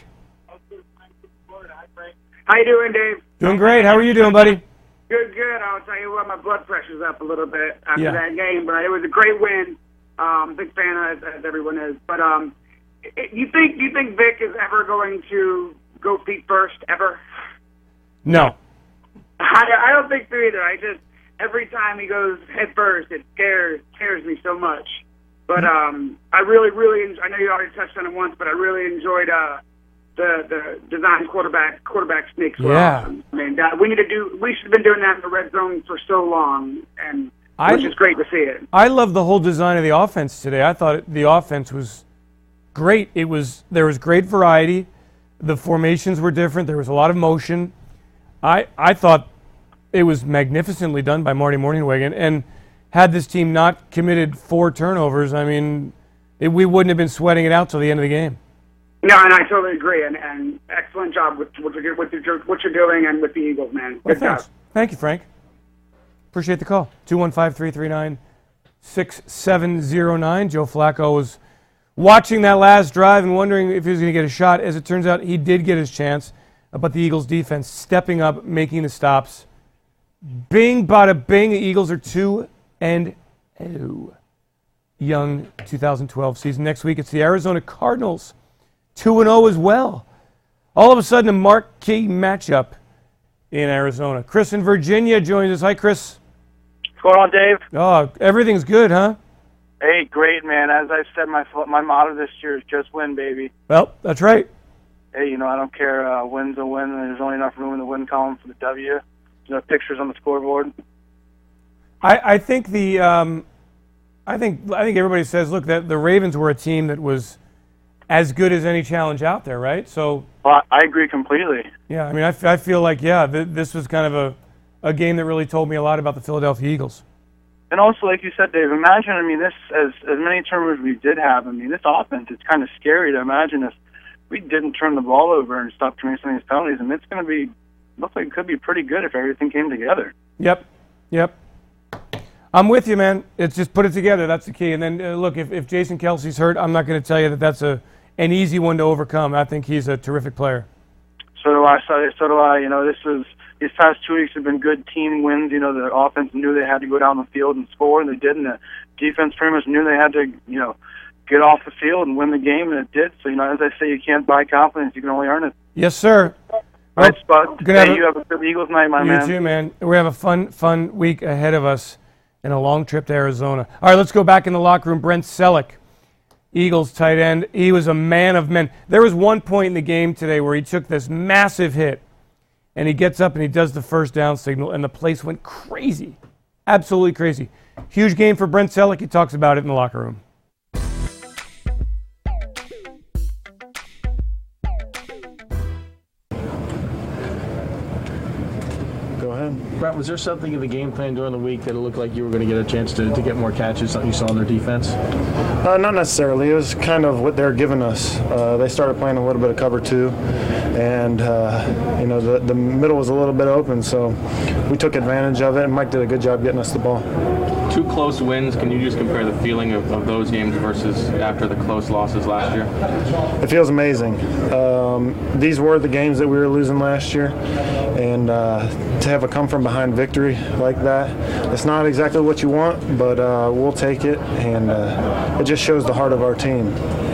How you doing, Dave? Doing great. How are you doing, buddy? Good. I'll tell you what, my blood pressure's up a little bit after Yeah. that game, but it was a great win. Big fan, as everyone is. But you think Vic is ever going to go feet first, ever? No. I don't think so either. Every time he goes head first, it scares me so much. But I really, I know you already touched on it once, but I really enjoyed the design quarterback sneaks. Yeah. Awesome. I mean, we should have been doing that in the red zone for so long, and which is great to see it. I love the whole design of the offense today. I thought the offense was great. There was great variety. The formations were different. There was a lot of motion. I thought it was magnificently done by Marty Mornhinweg, and had this team not committed 4 turnovers, I mean, we wouldn't have been sweating it out till the end of the game. No, and I totally agree. And excellent job with what you're doing and with the Eagles, man. Well, Good job. thanks. Thank you, Frank. Appreciate the call. 215-339-6709. Joe Flacco was watching that last drive and wondering if he was going to get a shot. As it turns out, he did get his chance. But the Eagles defense stepping up, making the stops. Bing, bada bing. The Eagles are 2-0. Young 2012 season. Next week, it's the Arizona Cardinals. 2-0 as well. All of a sudden, a marquee matchup in Arizona. Chris in Virginia joins us. Hi, Chris. What's going on, Dave? Oh, everything's good, huh? Hey, great, man. As I've said, my motto this year is just win, baby. Well, that's right. Hey, I don't care. Win's a win. There's only enough room in the win column for the W. Pictures on the scoreboard. I think I think everybody says, look, that the Ravens were a team that was as good as any challenge out there, right? So. Well, I agree completely. Yeah, I mean, I feel like, this was kind of a game that really told me a lot about the Philadelphia Eagles. And also, like you said, Dave, imagine, this, as many turnovers we did have, this offense, it's kind of scary to imagine if we didn't turn the ball over and stop committing some of these penalties, and it's going to be, looks like it could be pretty good if everything came together. Yep. I'm with you, man. It's just put it together. That's the key. And then, look, if Jason Kelce's hurt, I'm not going to tell you that that's an easy one to overcome. I think he's a terrific player. So do I. These past 2 weeks have been good team wins. The offense knew they had to go down the field and score, and they did. And the defense pretty much knew they had to, get off the field and win the game, and it did. So, as I say, you can't buy confidence. You can only earn it. Yes, sir. Well, All right, Spud. Hey, you have a good Eagles night, my man. You too, man. We have a fun week ahead of us and a long trip to Arizona. All right, let's go back in the locker room. Brent Selleck, Eagles tight end. He was a man of men. There was one point in the game today where he took this massive hit, and he gets up and he does the first down signal, and the place went crazy. Absolutely crazy. Huge game for Brent Selleck. He talks about it in the locker room. Go ahead. Brent, was there something in the game plan during the week that it looked like you were going to get a chance to get more catches, something you saw on their defense? Not necessarily. It was kind of what they're giving us. They started playing a little bit of cover 2, and the middle was a little bit open, so we took advantage of it, and Mike did a good job getting us the ball. 2 close wins. Can you just compare the feeling of those games versus after the close losses last year? It feels amazing. These were the games that we were losing last year, and to have a come-from-behind victory like that, it's not exactly what you want, but we'll take it, and it just shows the heart of our team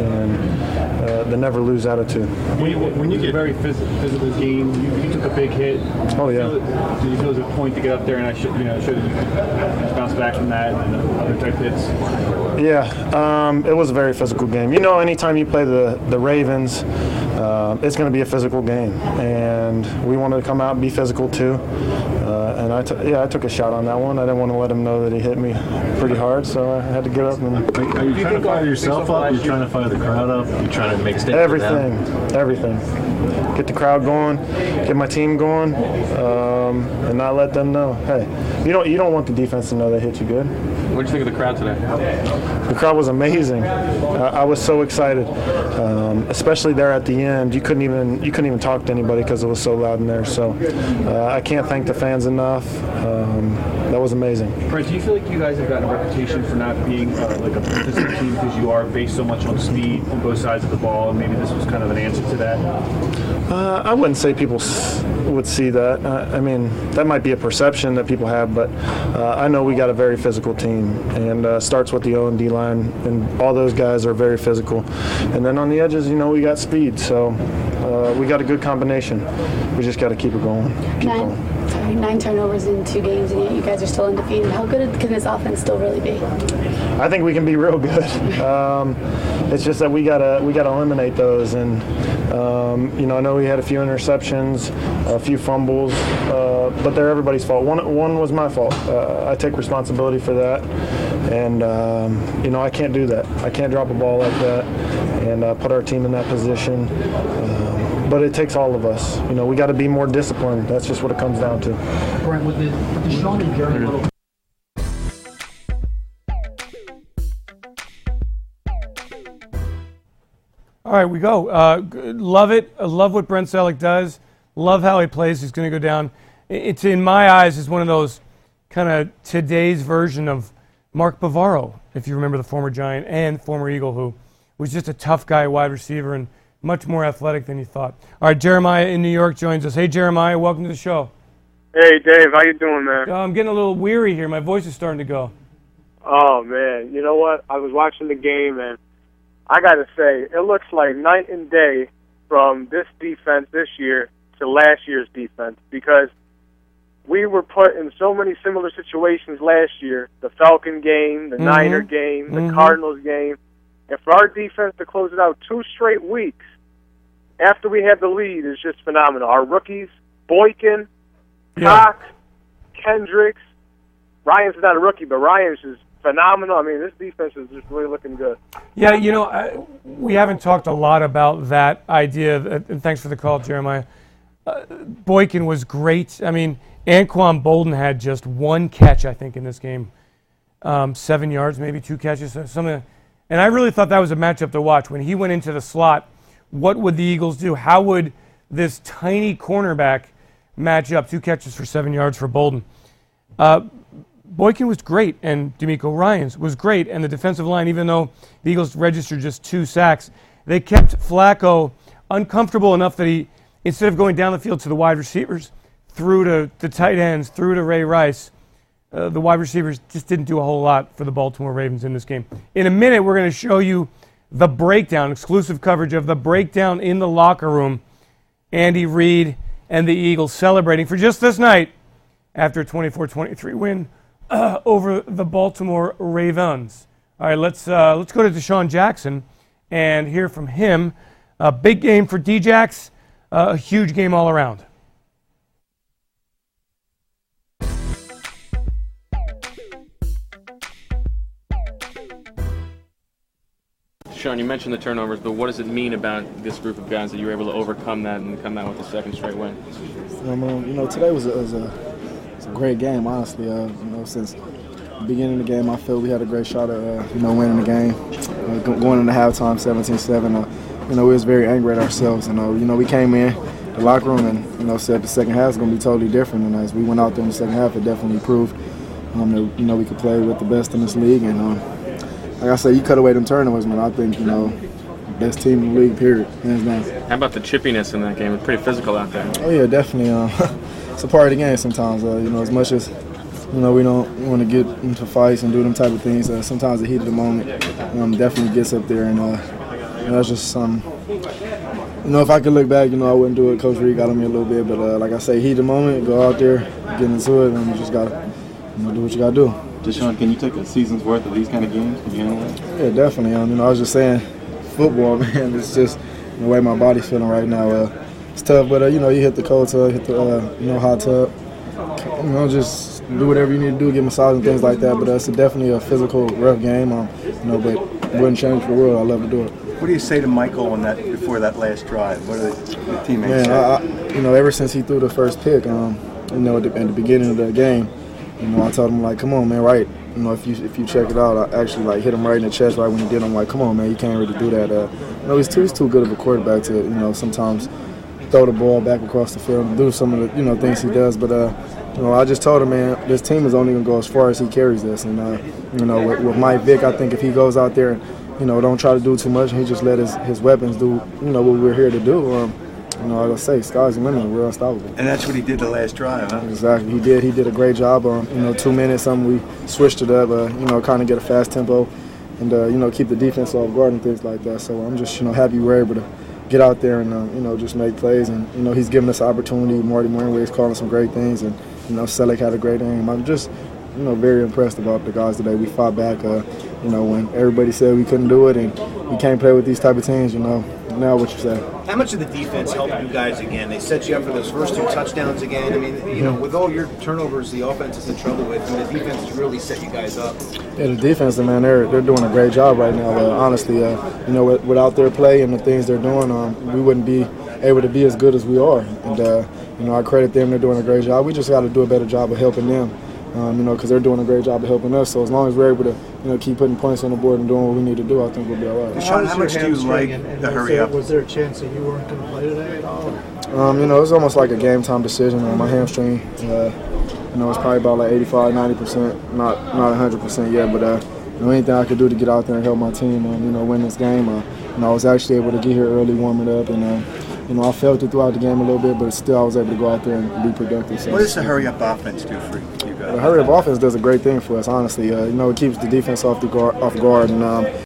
and the never-lose attitude. When you get very physical game, you took a big hit. Oh, yeah. Do you feel it was a point to get up there and show that you could bounce back from that and other type hits? Yeah, it was a very physical game. Anytime you play the Ravens, it's going to be a physical game, and we wanted to come out and be physical too. And I took a shot on that one. I didn't want to let him know that he hit me pretty hard, so I had to get up. And are you trying to fire yourself up? Are you trying to fire the crowd up? Are you trying to make statements? Everything. Get the crowd going, get my team going, and not let them know. Hey, you don't want the defense to know they hit you good. What did you think of the crowd today? The crowd was amazing. I was so excited, especially there at the end. You couldn't even talk to anybody because it was so loud in there. So I can't thank the fans enough. That was amazing. Brent, do you feel like you guys have gotten a reputation for not being like a physical team because you are based so much on speed on both sides of the ball, and maybe this was kind of an answer to that? I wouldn't say people would see that. I mean, that might be a perception that people have, but I know we got a very physical team, and starts with the O&D line, and all those guys are very physical. And then on the edges, we got speed, so we got a good combination. We just got to keep it going. 9 turnovers in 2 games, and yet you guys are still undefeated. How good can this offense still really be? I think we can be real good. It's just that we gotta eliminate those, and I know we had a few interceptions, a few fumbles, but they're everybody's fault. One was my fault. I take responsibility for that, and I can't do that. I can't drop a ball like that and put our team in that position. But it takes all of us. We got to be more disciplined. That's just what it comes down to. Brent, with the Sean and Jerry Little. All right, we go. Love it. I love what Brent Selleck does. Love how he plays. He's going to go down. It's, in my eyes, is one of those kind of today's version of Mark Bavaro, if you remember, the former Giant and former Eagle, who was just a tough guy, wide receiver, and much more athletic than you thought. All right, Jeremiah in New York joins us. Hey, Jeremiah, welcome to the show. Hey, Dave, how you doing, man? I'm getting a little weary here. My voice is starting to go. Oh, man. You know what? I was watching the game, and I got to say, it looks like night and day from this defense this year to last year's defense, because we were put in so many similar situations last year, the Falcon game, the Niner game, the Cardinals game, and for our defense to close it out 2 straight weeks after we had the lead is just phenomenal. Our rookies, Boykin, Cox, Kendricks, Ryan's not a rookie, but Ryan's just phenomenal. I mean, this defense is just really looking good. Yeah, we haven't talked a lot about that idea, and thanks for the call, Jeremiah. Boykin was great. I mean, Anquan Bolden had just 1 catch, I think, in this game. 7 yards, maybe 2 catches, something. And I really thought that was a matchup to watch. When he went into the slot, what would the Eagles do? How would this tiny cornerback match up? 2 catches for 7 yards for Bolden. Boykin was great, and D'Amico Ryans was great, and the defensive line, even though the Eagles registered just 2 sacks, they kept Flacco uncomfortable enough that he, instead of going down the field to the wide receivers, through to the tight ends, through to Ray Rice, the wide receivers just didn't do a whole lot for the Baltimore Ravens in this game. In a minute, we're going to show you the breakdown, exclusive coverage of the breakdown in the locker room. Andy Reid and the Eagles celebrating for just this night after a 24-23 win over the Baltimore Ravens. All right, let's go to Deshaun Jackson and hear from him. A big game for D-Jax, a huge game all around. Sean, you mentioned the turnovers, but what does it mean about this group of guys that you were able to overcome that and come out with a second straight win? Today was a great game, honestly. Since the beginning of the game, I feel we had a great shot at winning the game. Going into halftime, 17-7, we was very angry at ourselves. And we came in the locker room and said the second half is going to be totally different. And as we went out there in the second half, it definitely proved that we could play with the best in this league. And like I said, you cut away them turnovers, man. I think, best team in the league, period, hands down. How about the chippiness in that game? It's pretty physical out there. Oh, yeah, definitely. It's a part of the game sometimes. As much as, we don't want to get into fights and do them type of things, sometimes the heat of the moment definitely gets up there. And that's just something, if I could look back, I wouldn't do it. Coach Reed got on me a little bit. But like I say, heat of the moment, go out there, get into it, and you just got to do what you got to do. Deshaun, can you take a season's worth of these kind of games? Can you handle that? Yeah, definitely. I was just saying, football, man, it's just the way my body's feeling right now. It's tough, but, you hit the cold tub, hit the, hot tub. Just do whatever you need to do, get massage and things like that. But it's definitely a physical, rough game, but wouldn't change for the world. I love to do it. What do you say to Michael on that before that last drive? What do the teammates say? Ever since he threw the first pick, at the beginning of the game, I told him, come on, man, right. If you check it out, I actually, hit him right in the chest right when he did. I'm like, come on, man, you can't really do that. He's too good of a quarterback to, sometimes throw the ball back across the field and do some of the, things he does. But, I just told him, man, this team is only going to go as far as he carries this. And, with Mike Vick, I think if he goes out there and, don't try to do too much and he just let his weapons do, what we're here to do, like I say, sky's the limit. We're unstoppable. And that's what he did the last drive, huh? Exactly. He did a great job. 2 minutes, we switched it up, kind of get a fast tempo and, keep the defense off guard and things like that. So I'm just, happy we're able to get out there and, just make plays. And, he's giving us opportunity. Marty Morinway's calling some great things. And, Selleck had a great game. I'm just, very impressed about the guys today. We fought back, when everybody said we couldn't do it and we can't play with these type of teams, Now what you say? How much did the defense help you guys again? They set you up for those first 2 touchdowns again. I mean, with all your turnovers, the offense is in trouble with, and the defense has really set you guys up. Yeah, the defense, man, they're doing a great job right now. Honestly, without their play and the things they're doing, we wouldn't be able to be as good as we are. And I credit them; they're doing a great job. We just got to do a better job of helping them. Because they're doing a great job of helping us. So as long as we're able to, keep putting points on the board and doing what we need to do, I think we'll be all right. Deshaun, how much do you like the hurry up? Was there a chance that you weren't going to play today at all? It was almost like a game time decision. My hamstring, it's probably about 85, 90%, not 100% yet. But anything I could do to get out there and help my team, win this game. I was actually able to get here early, warm it up, and I felt it throughout the game a little bit, but still I was able to go out there and be productive. So. What does the hurry-up offense do for you guys? The hurry-up offense does a great thing for us, honestly. It keeps the defense off guard, and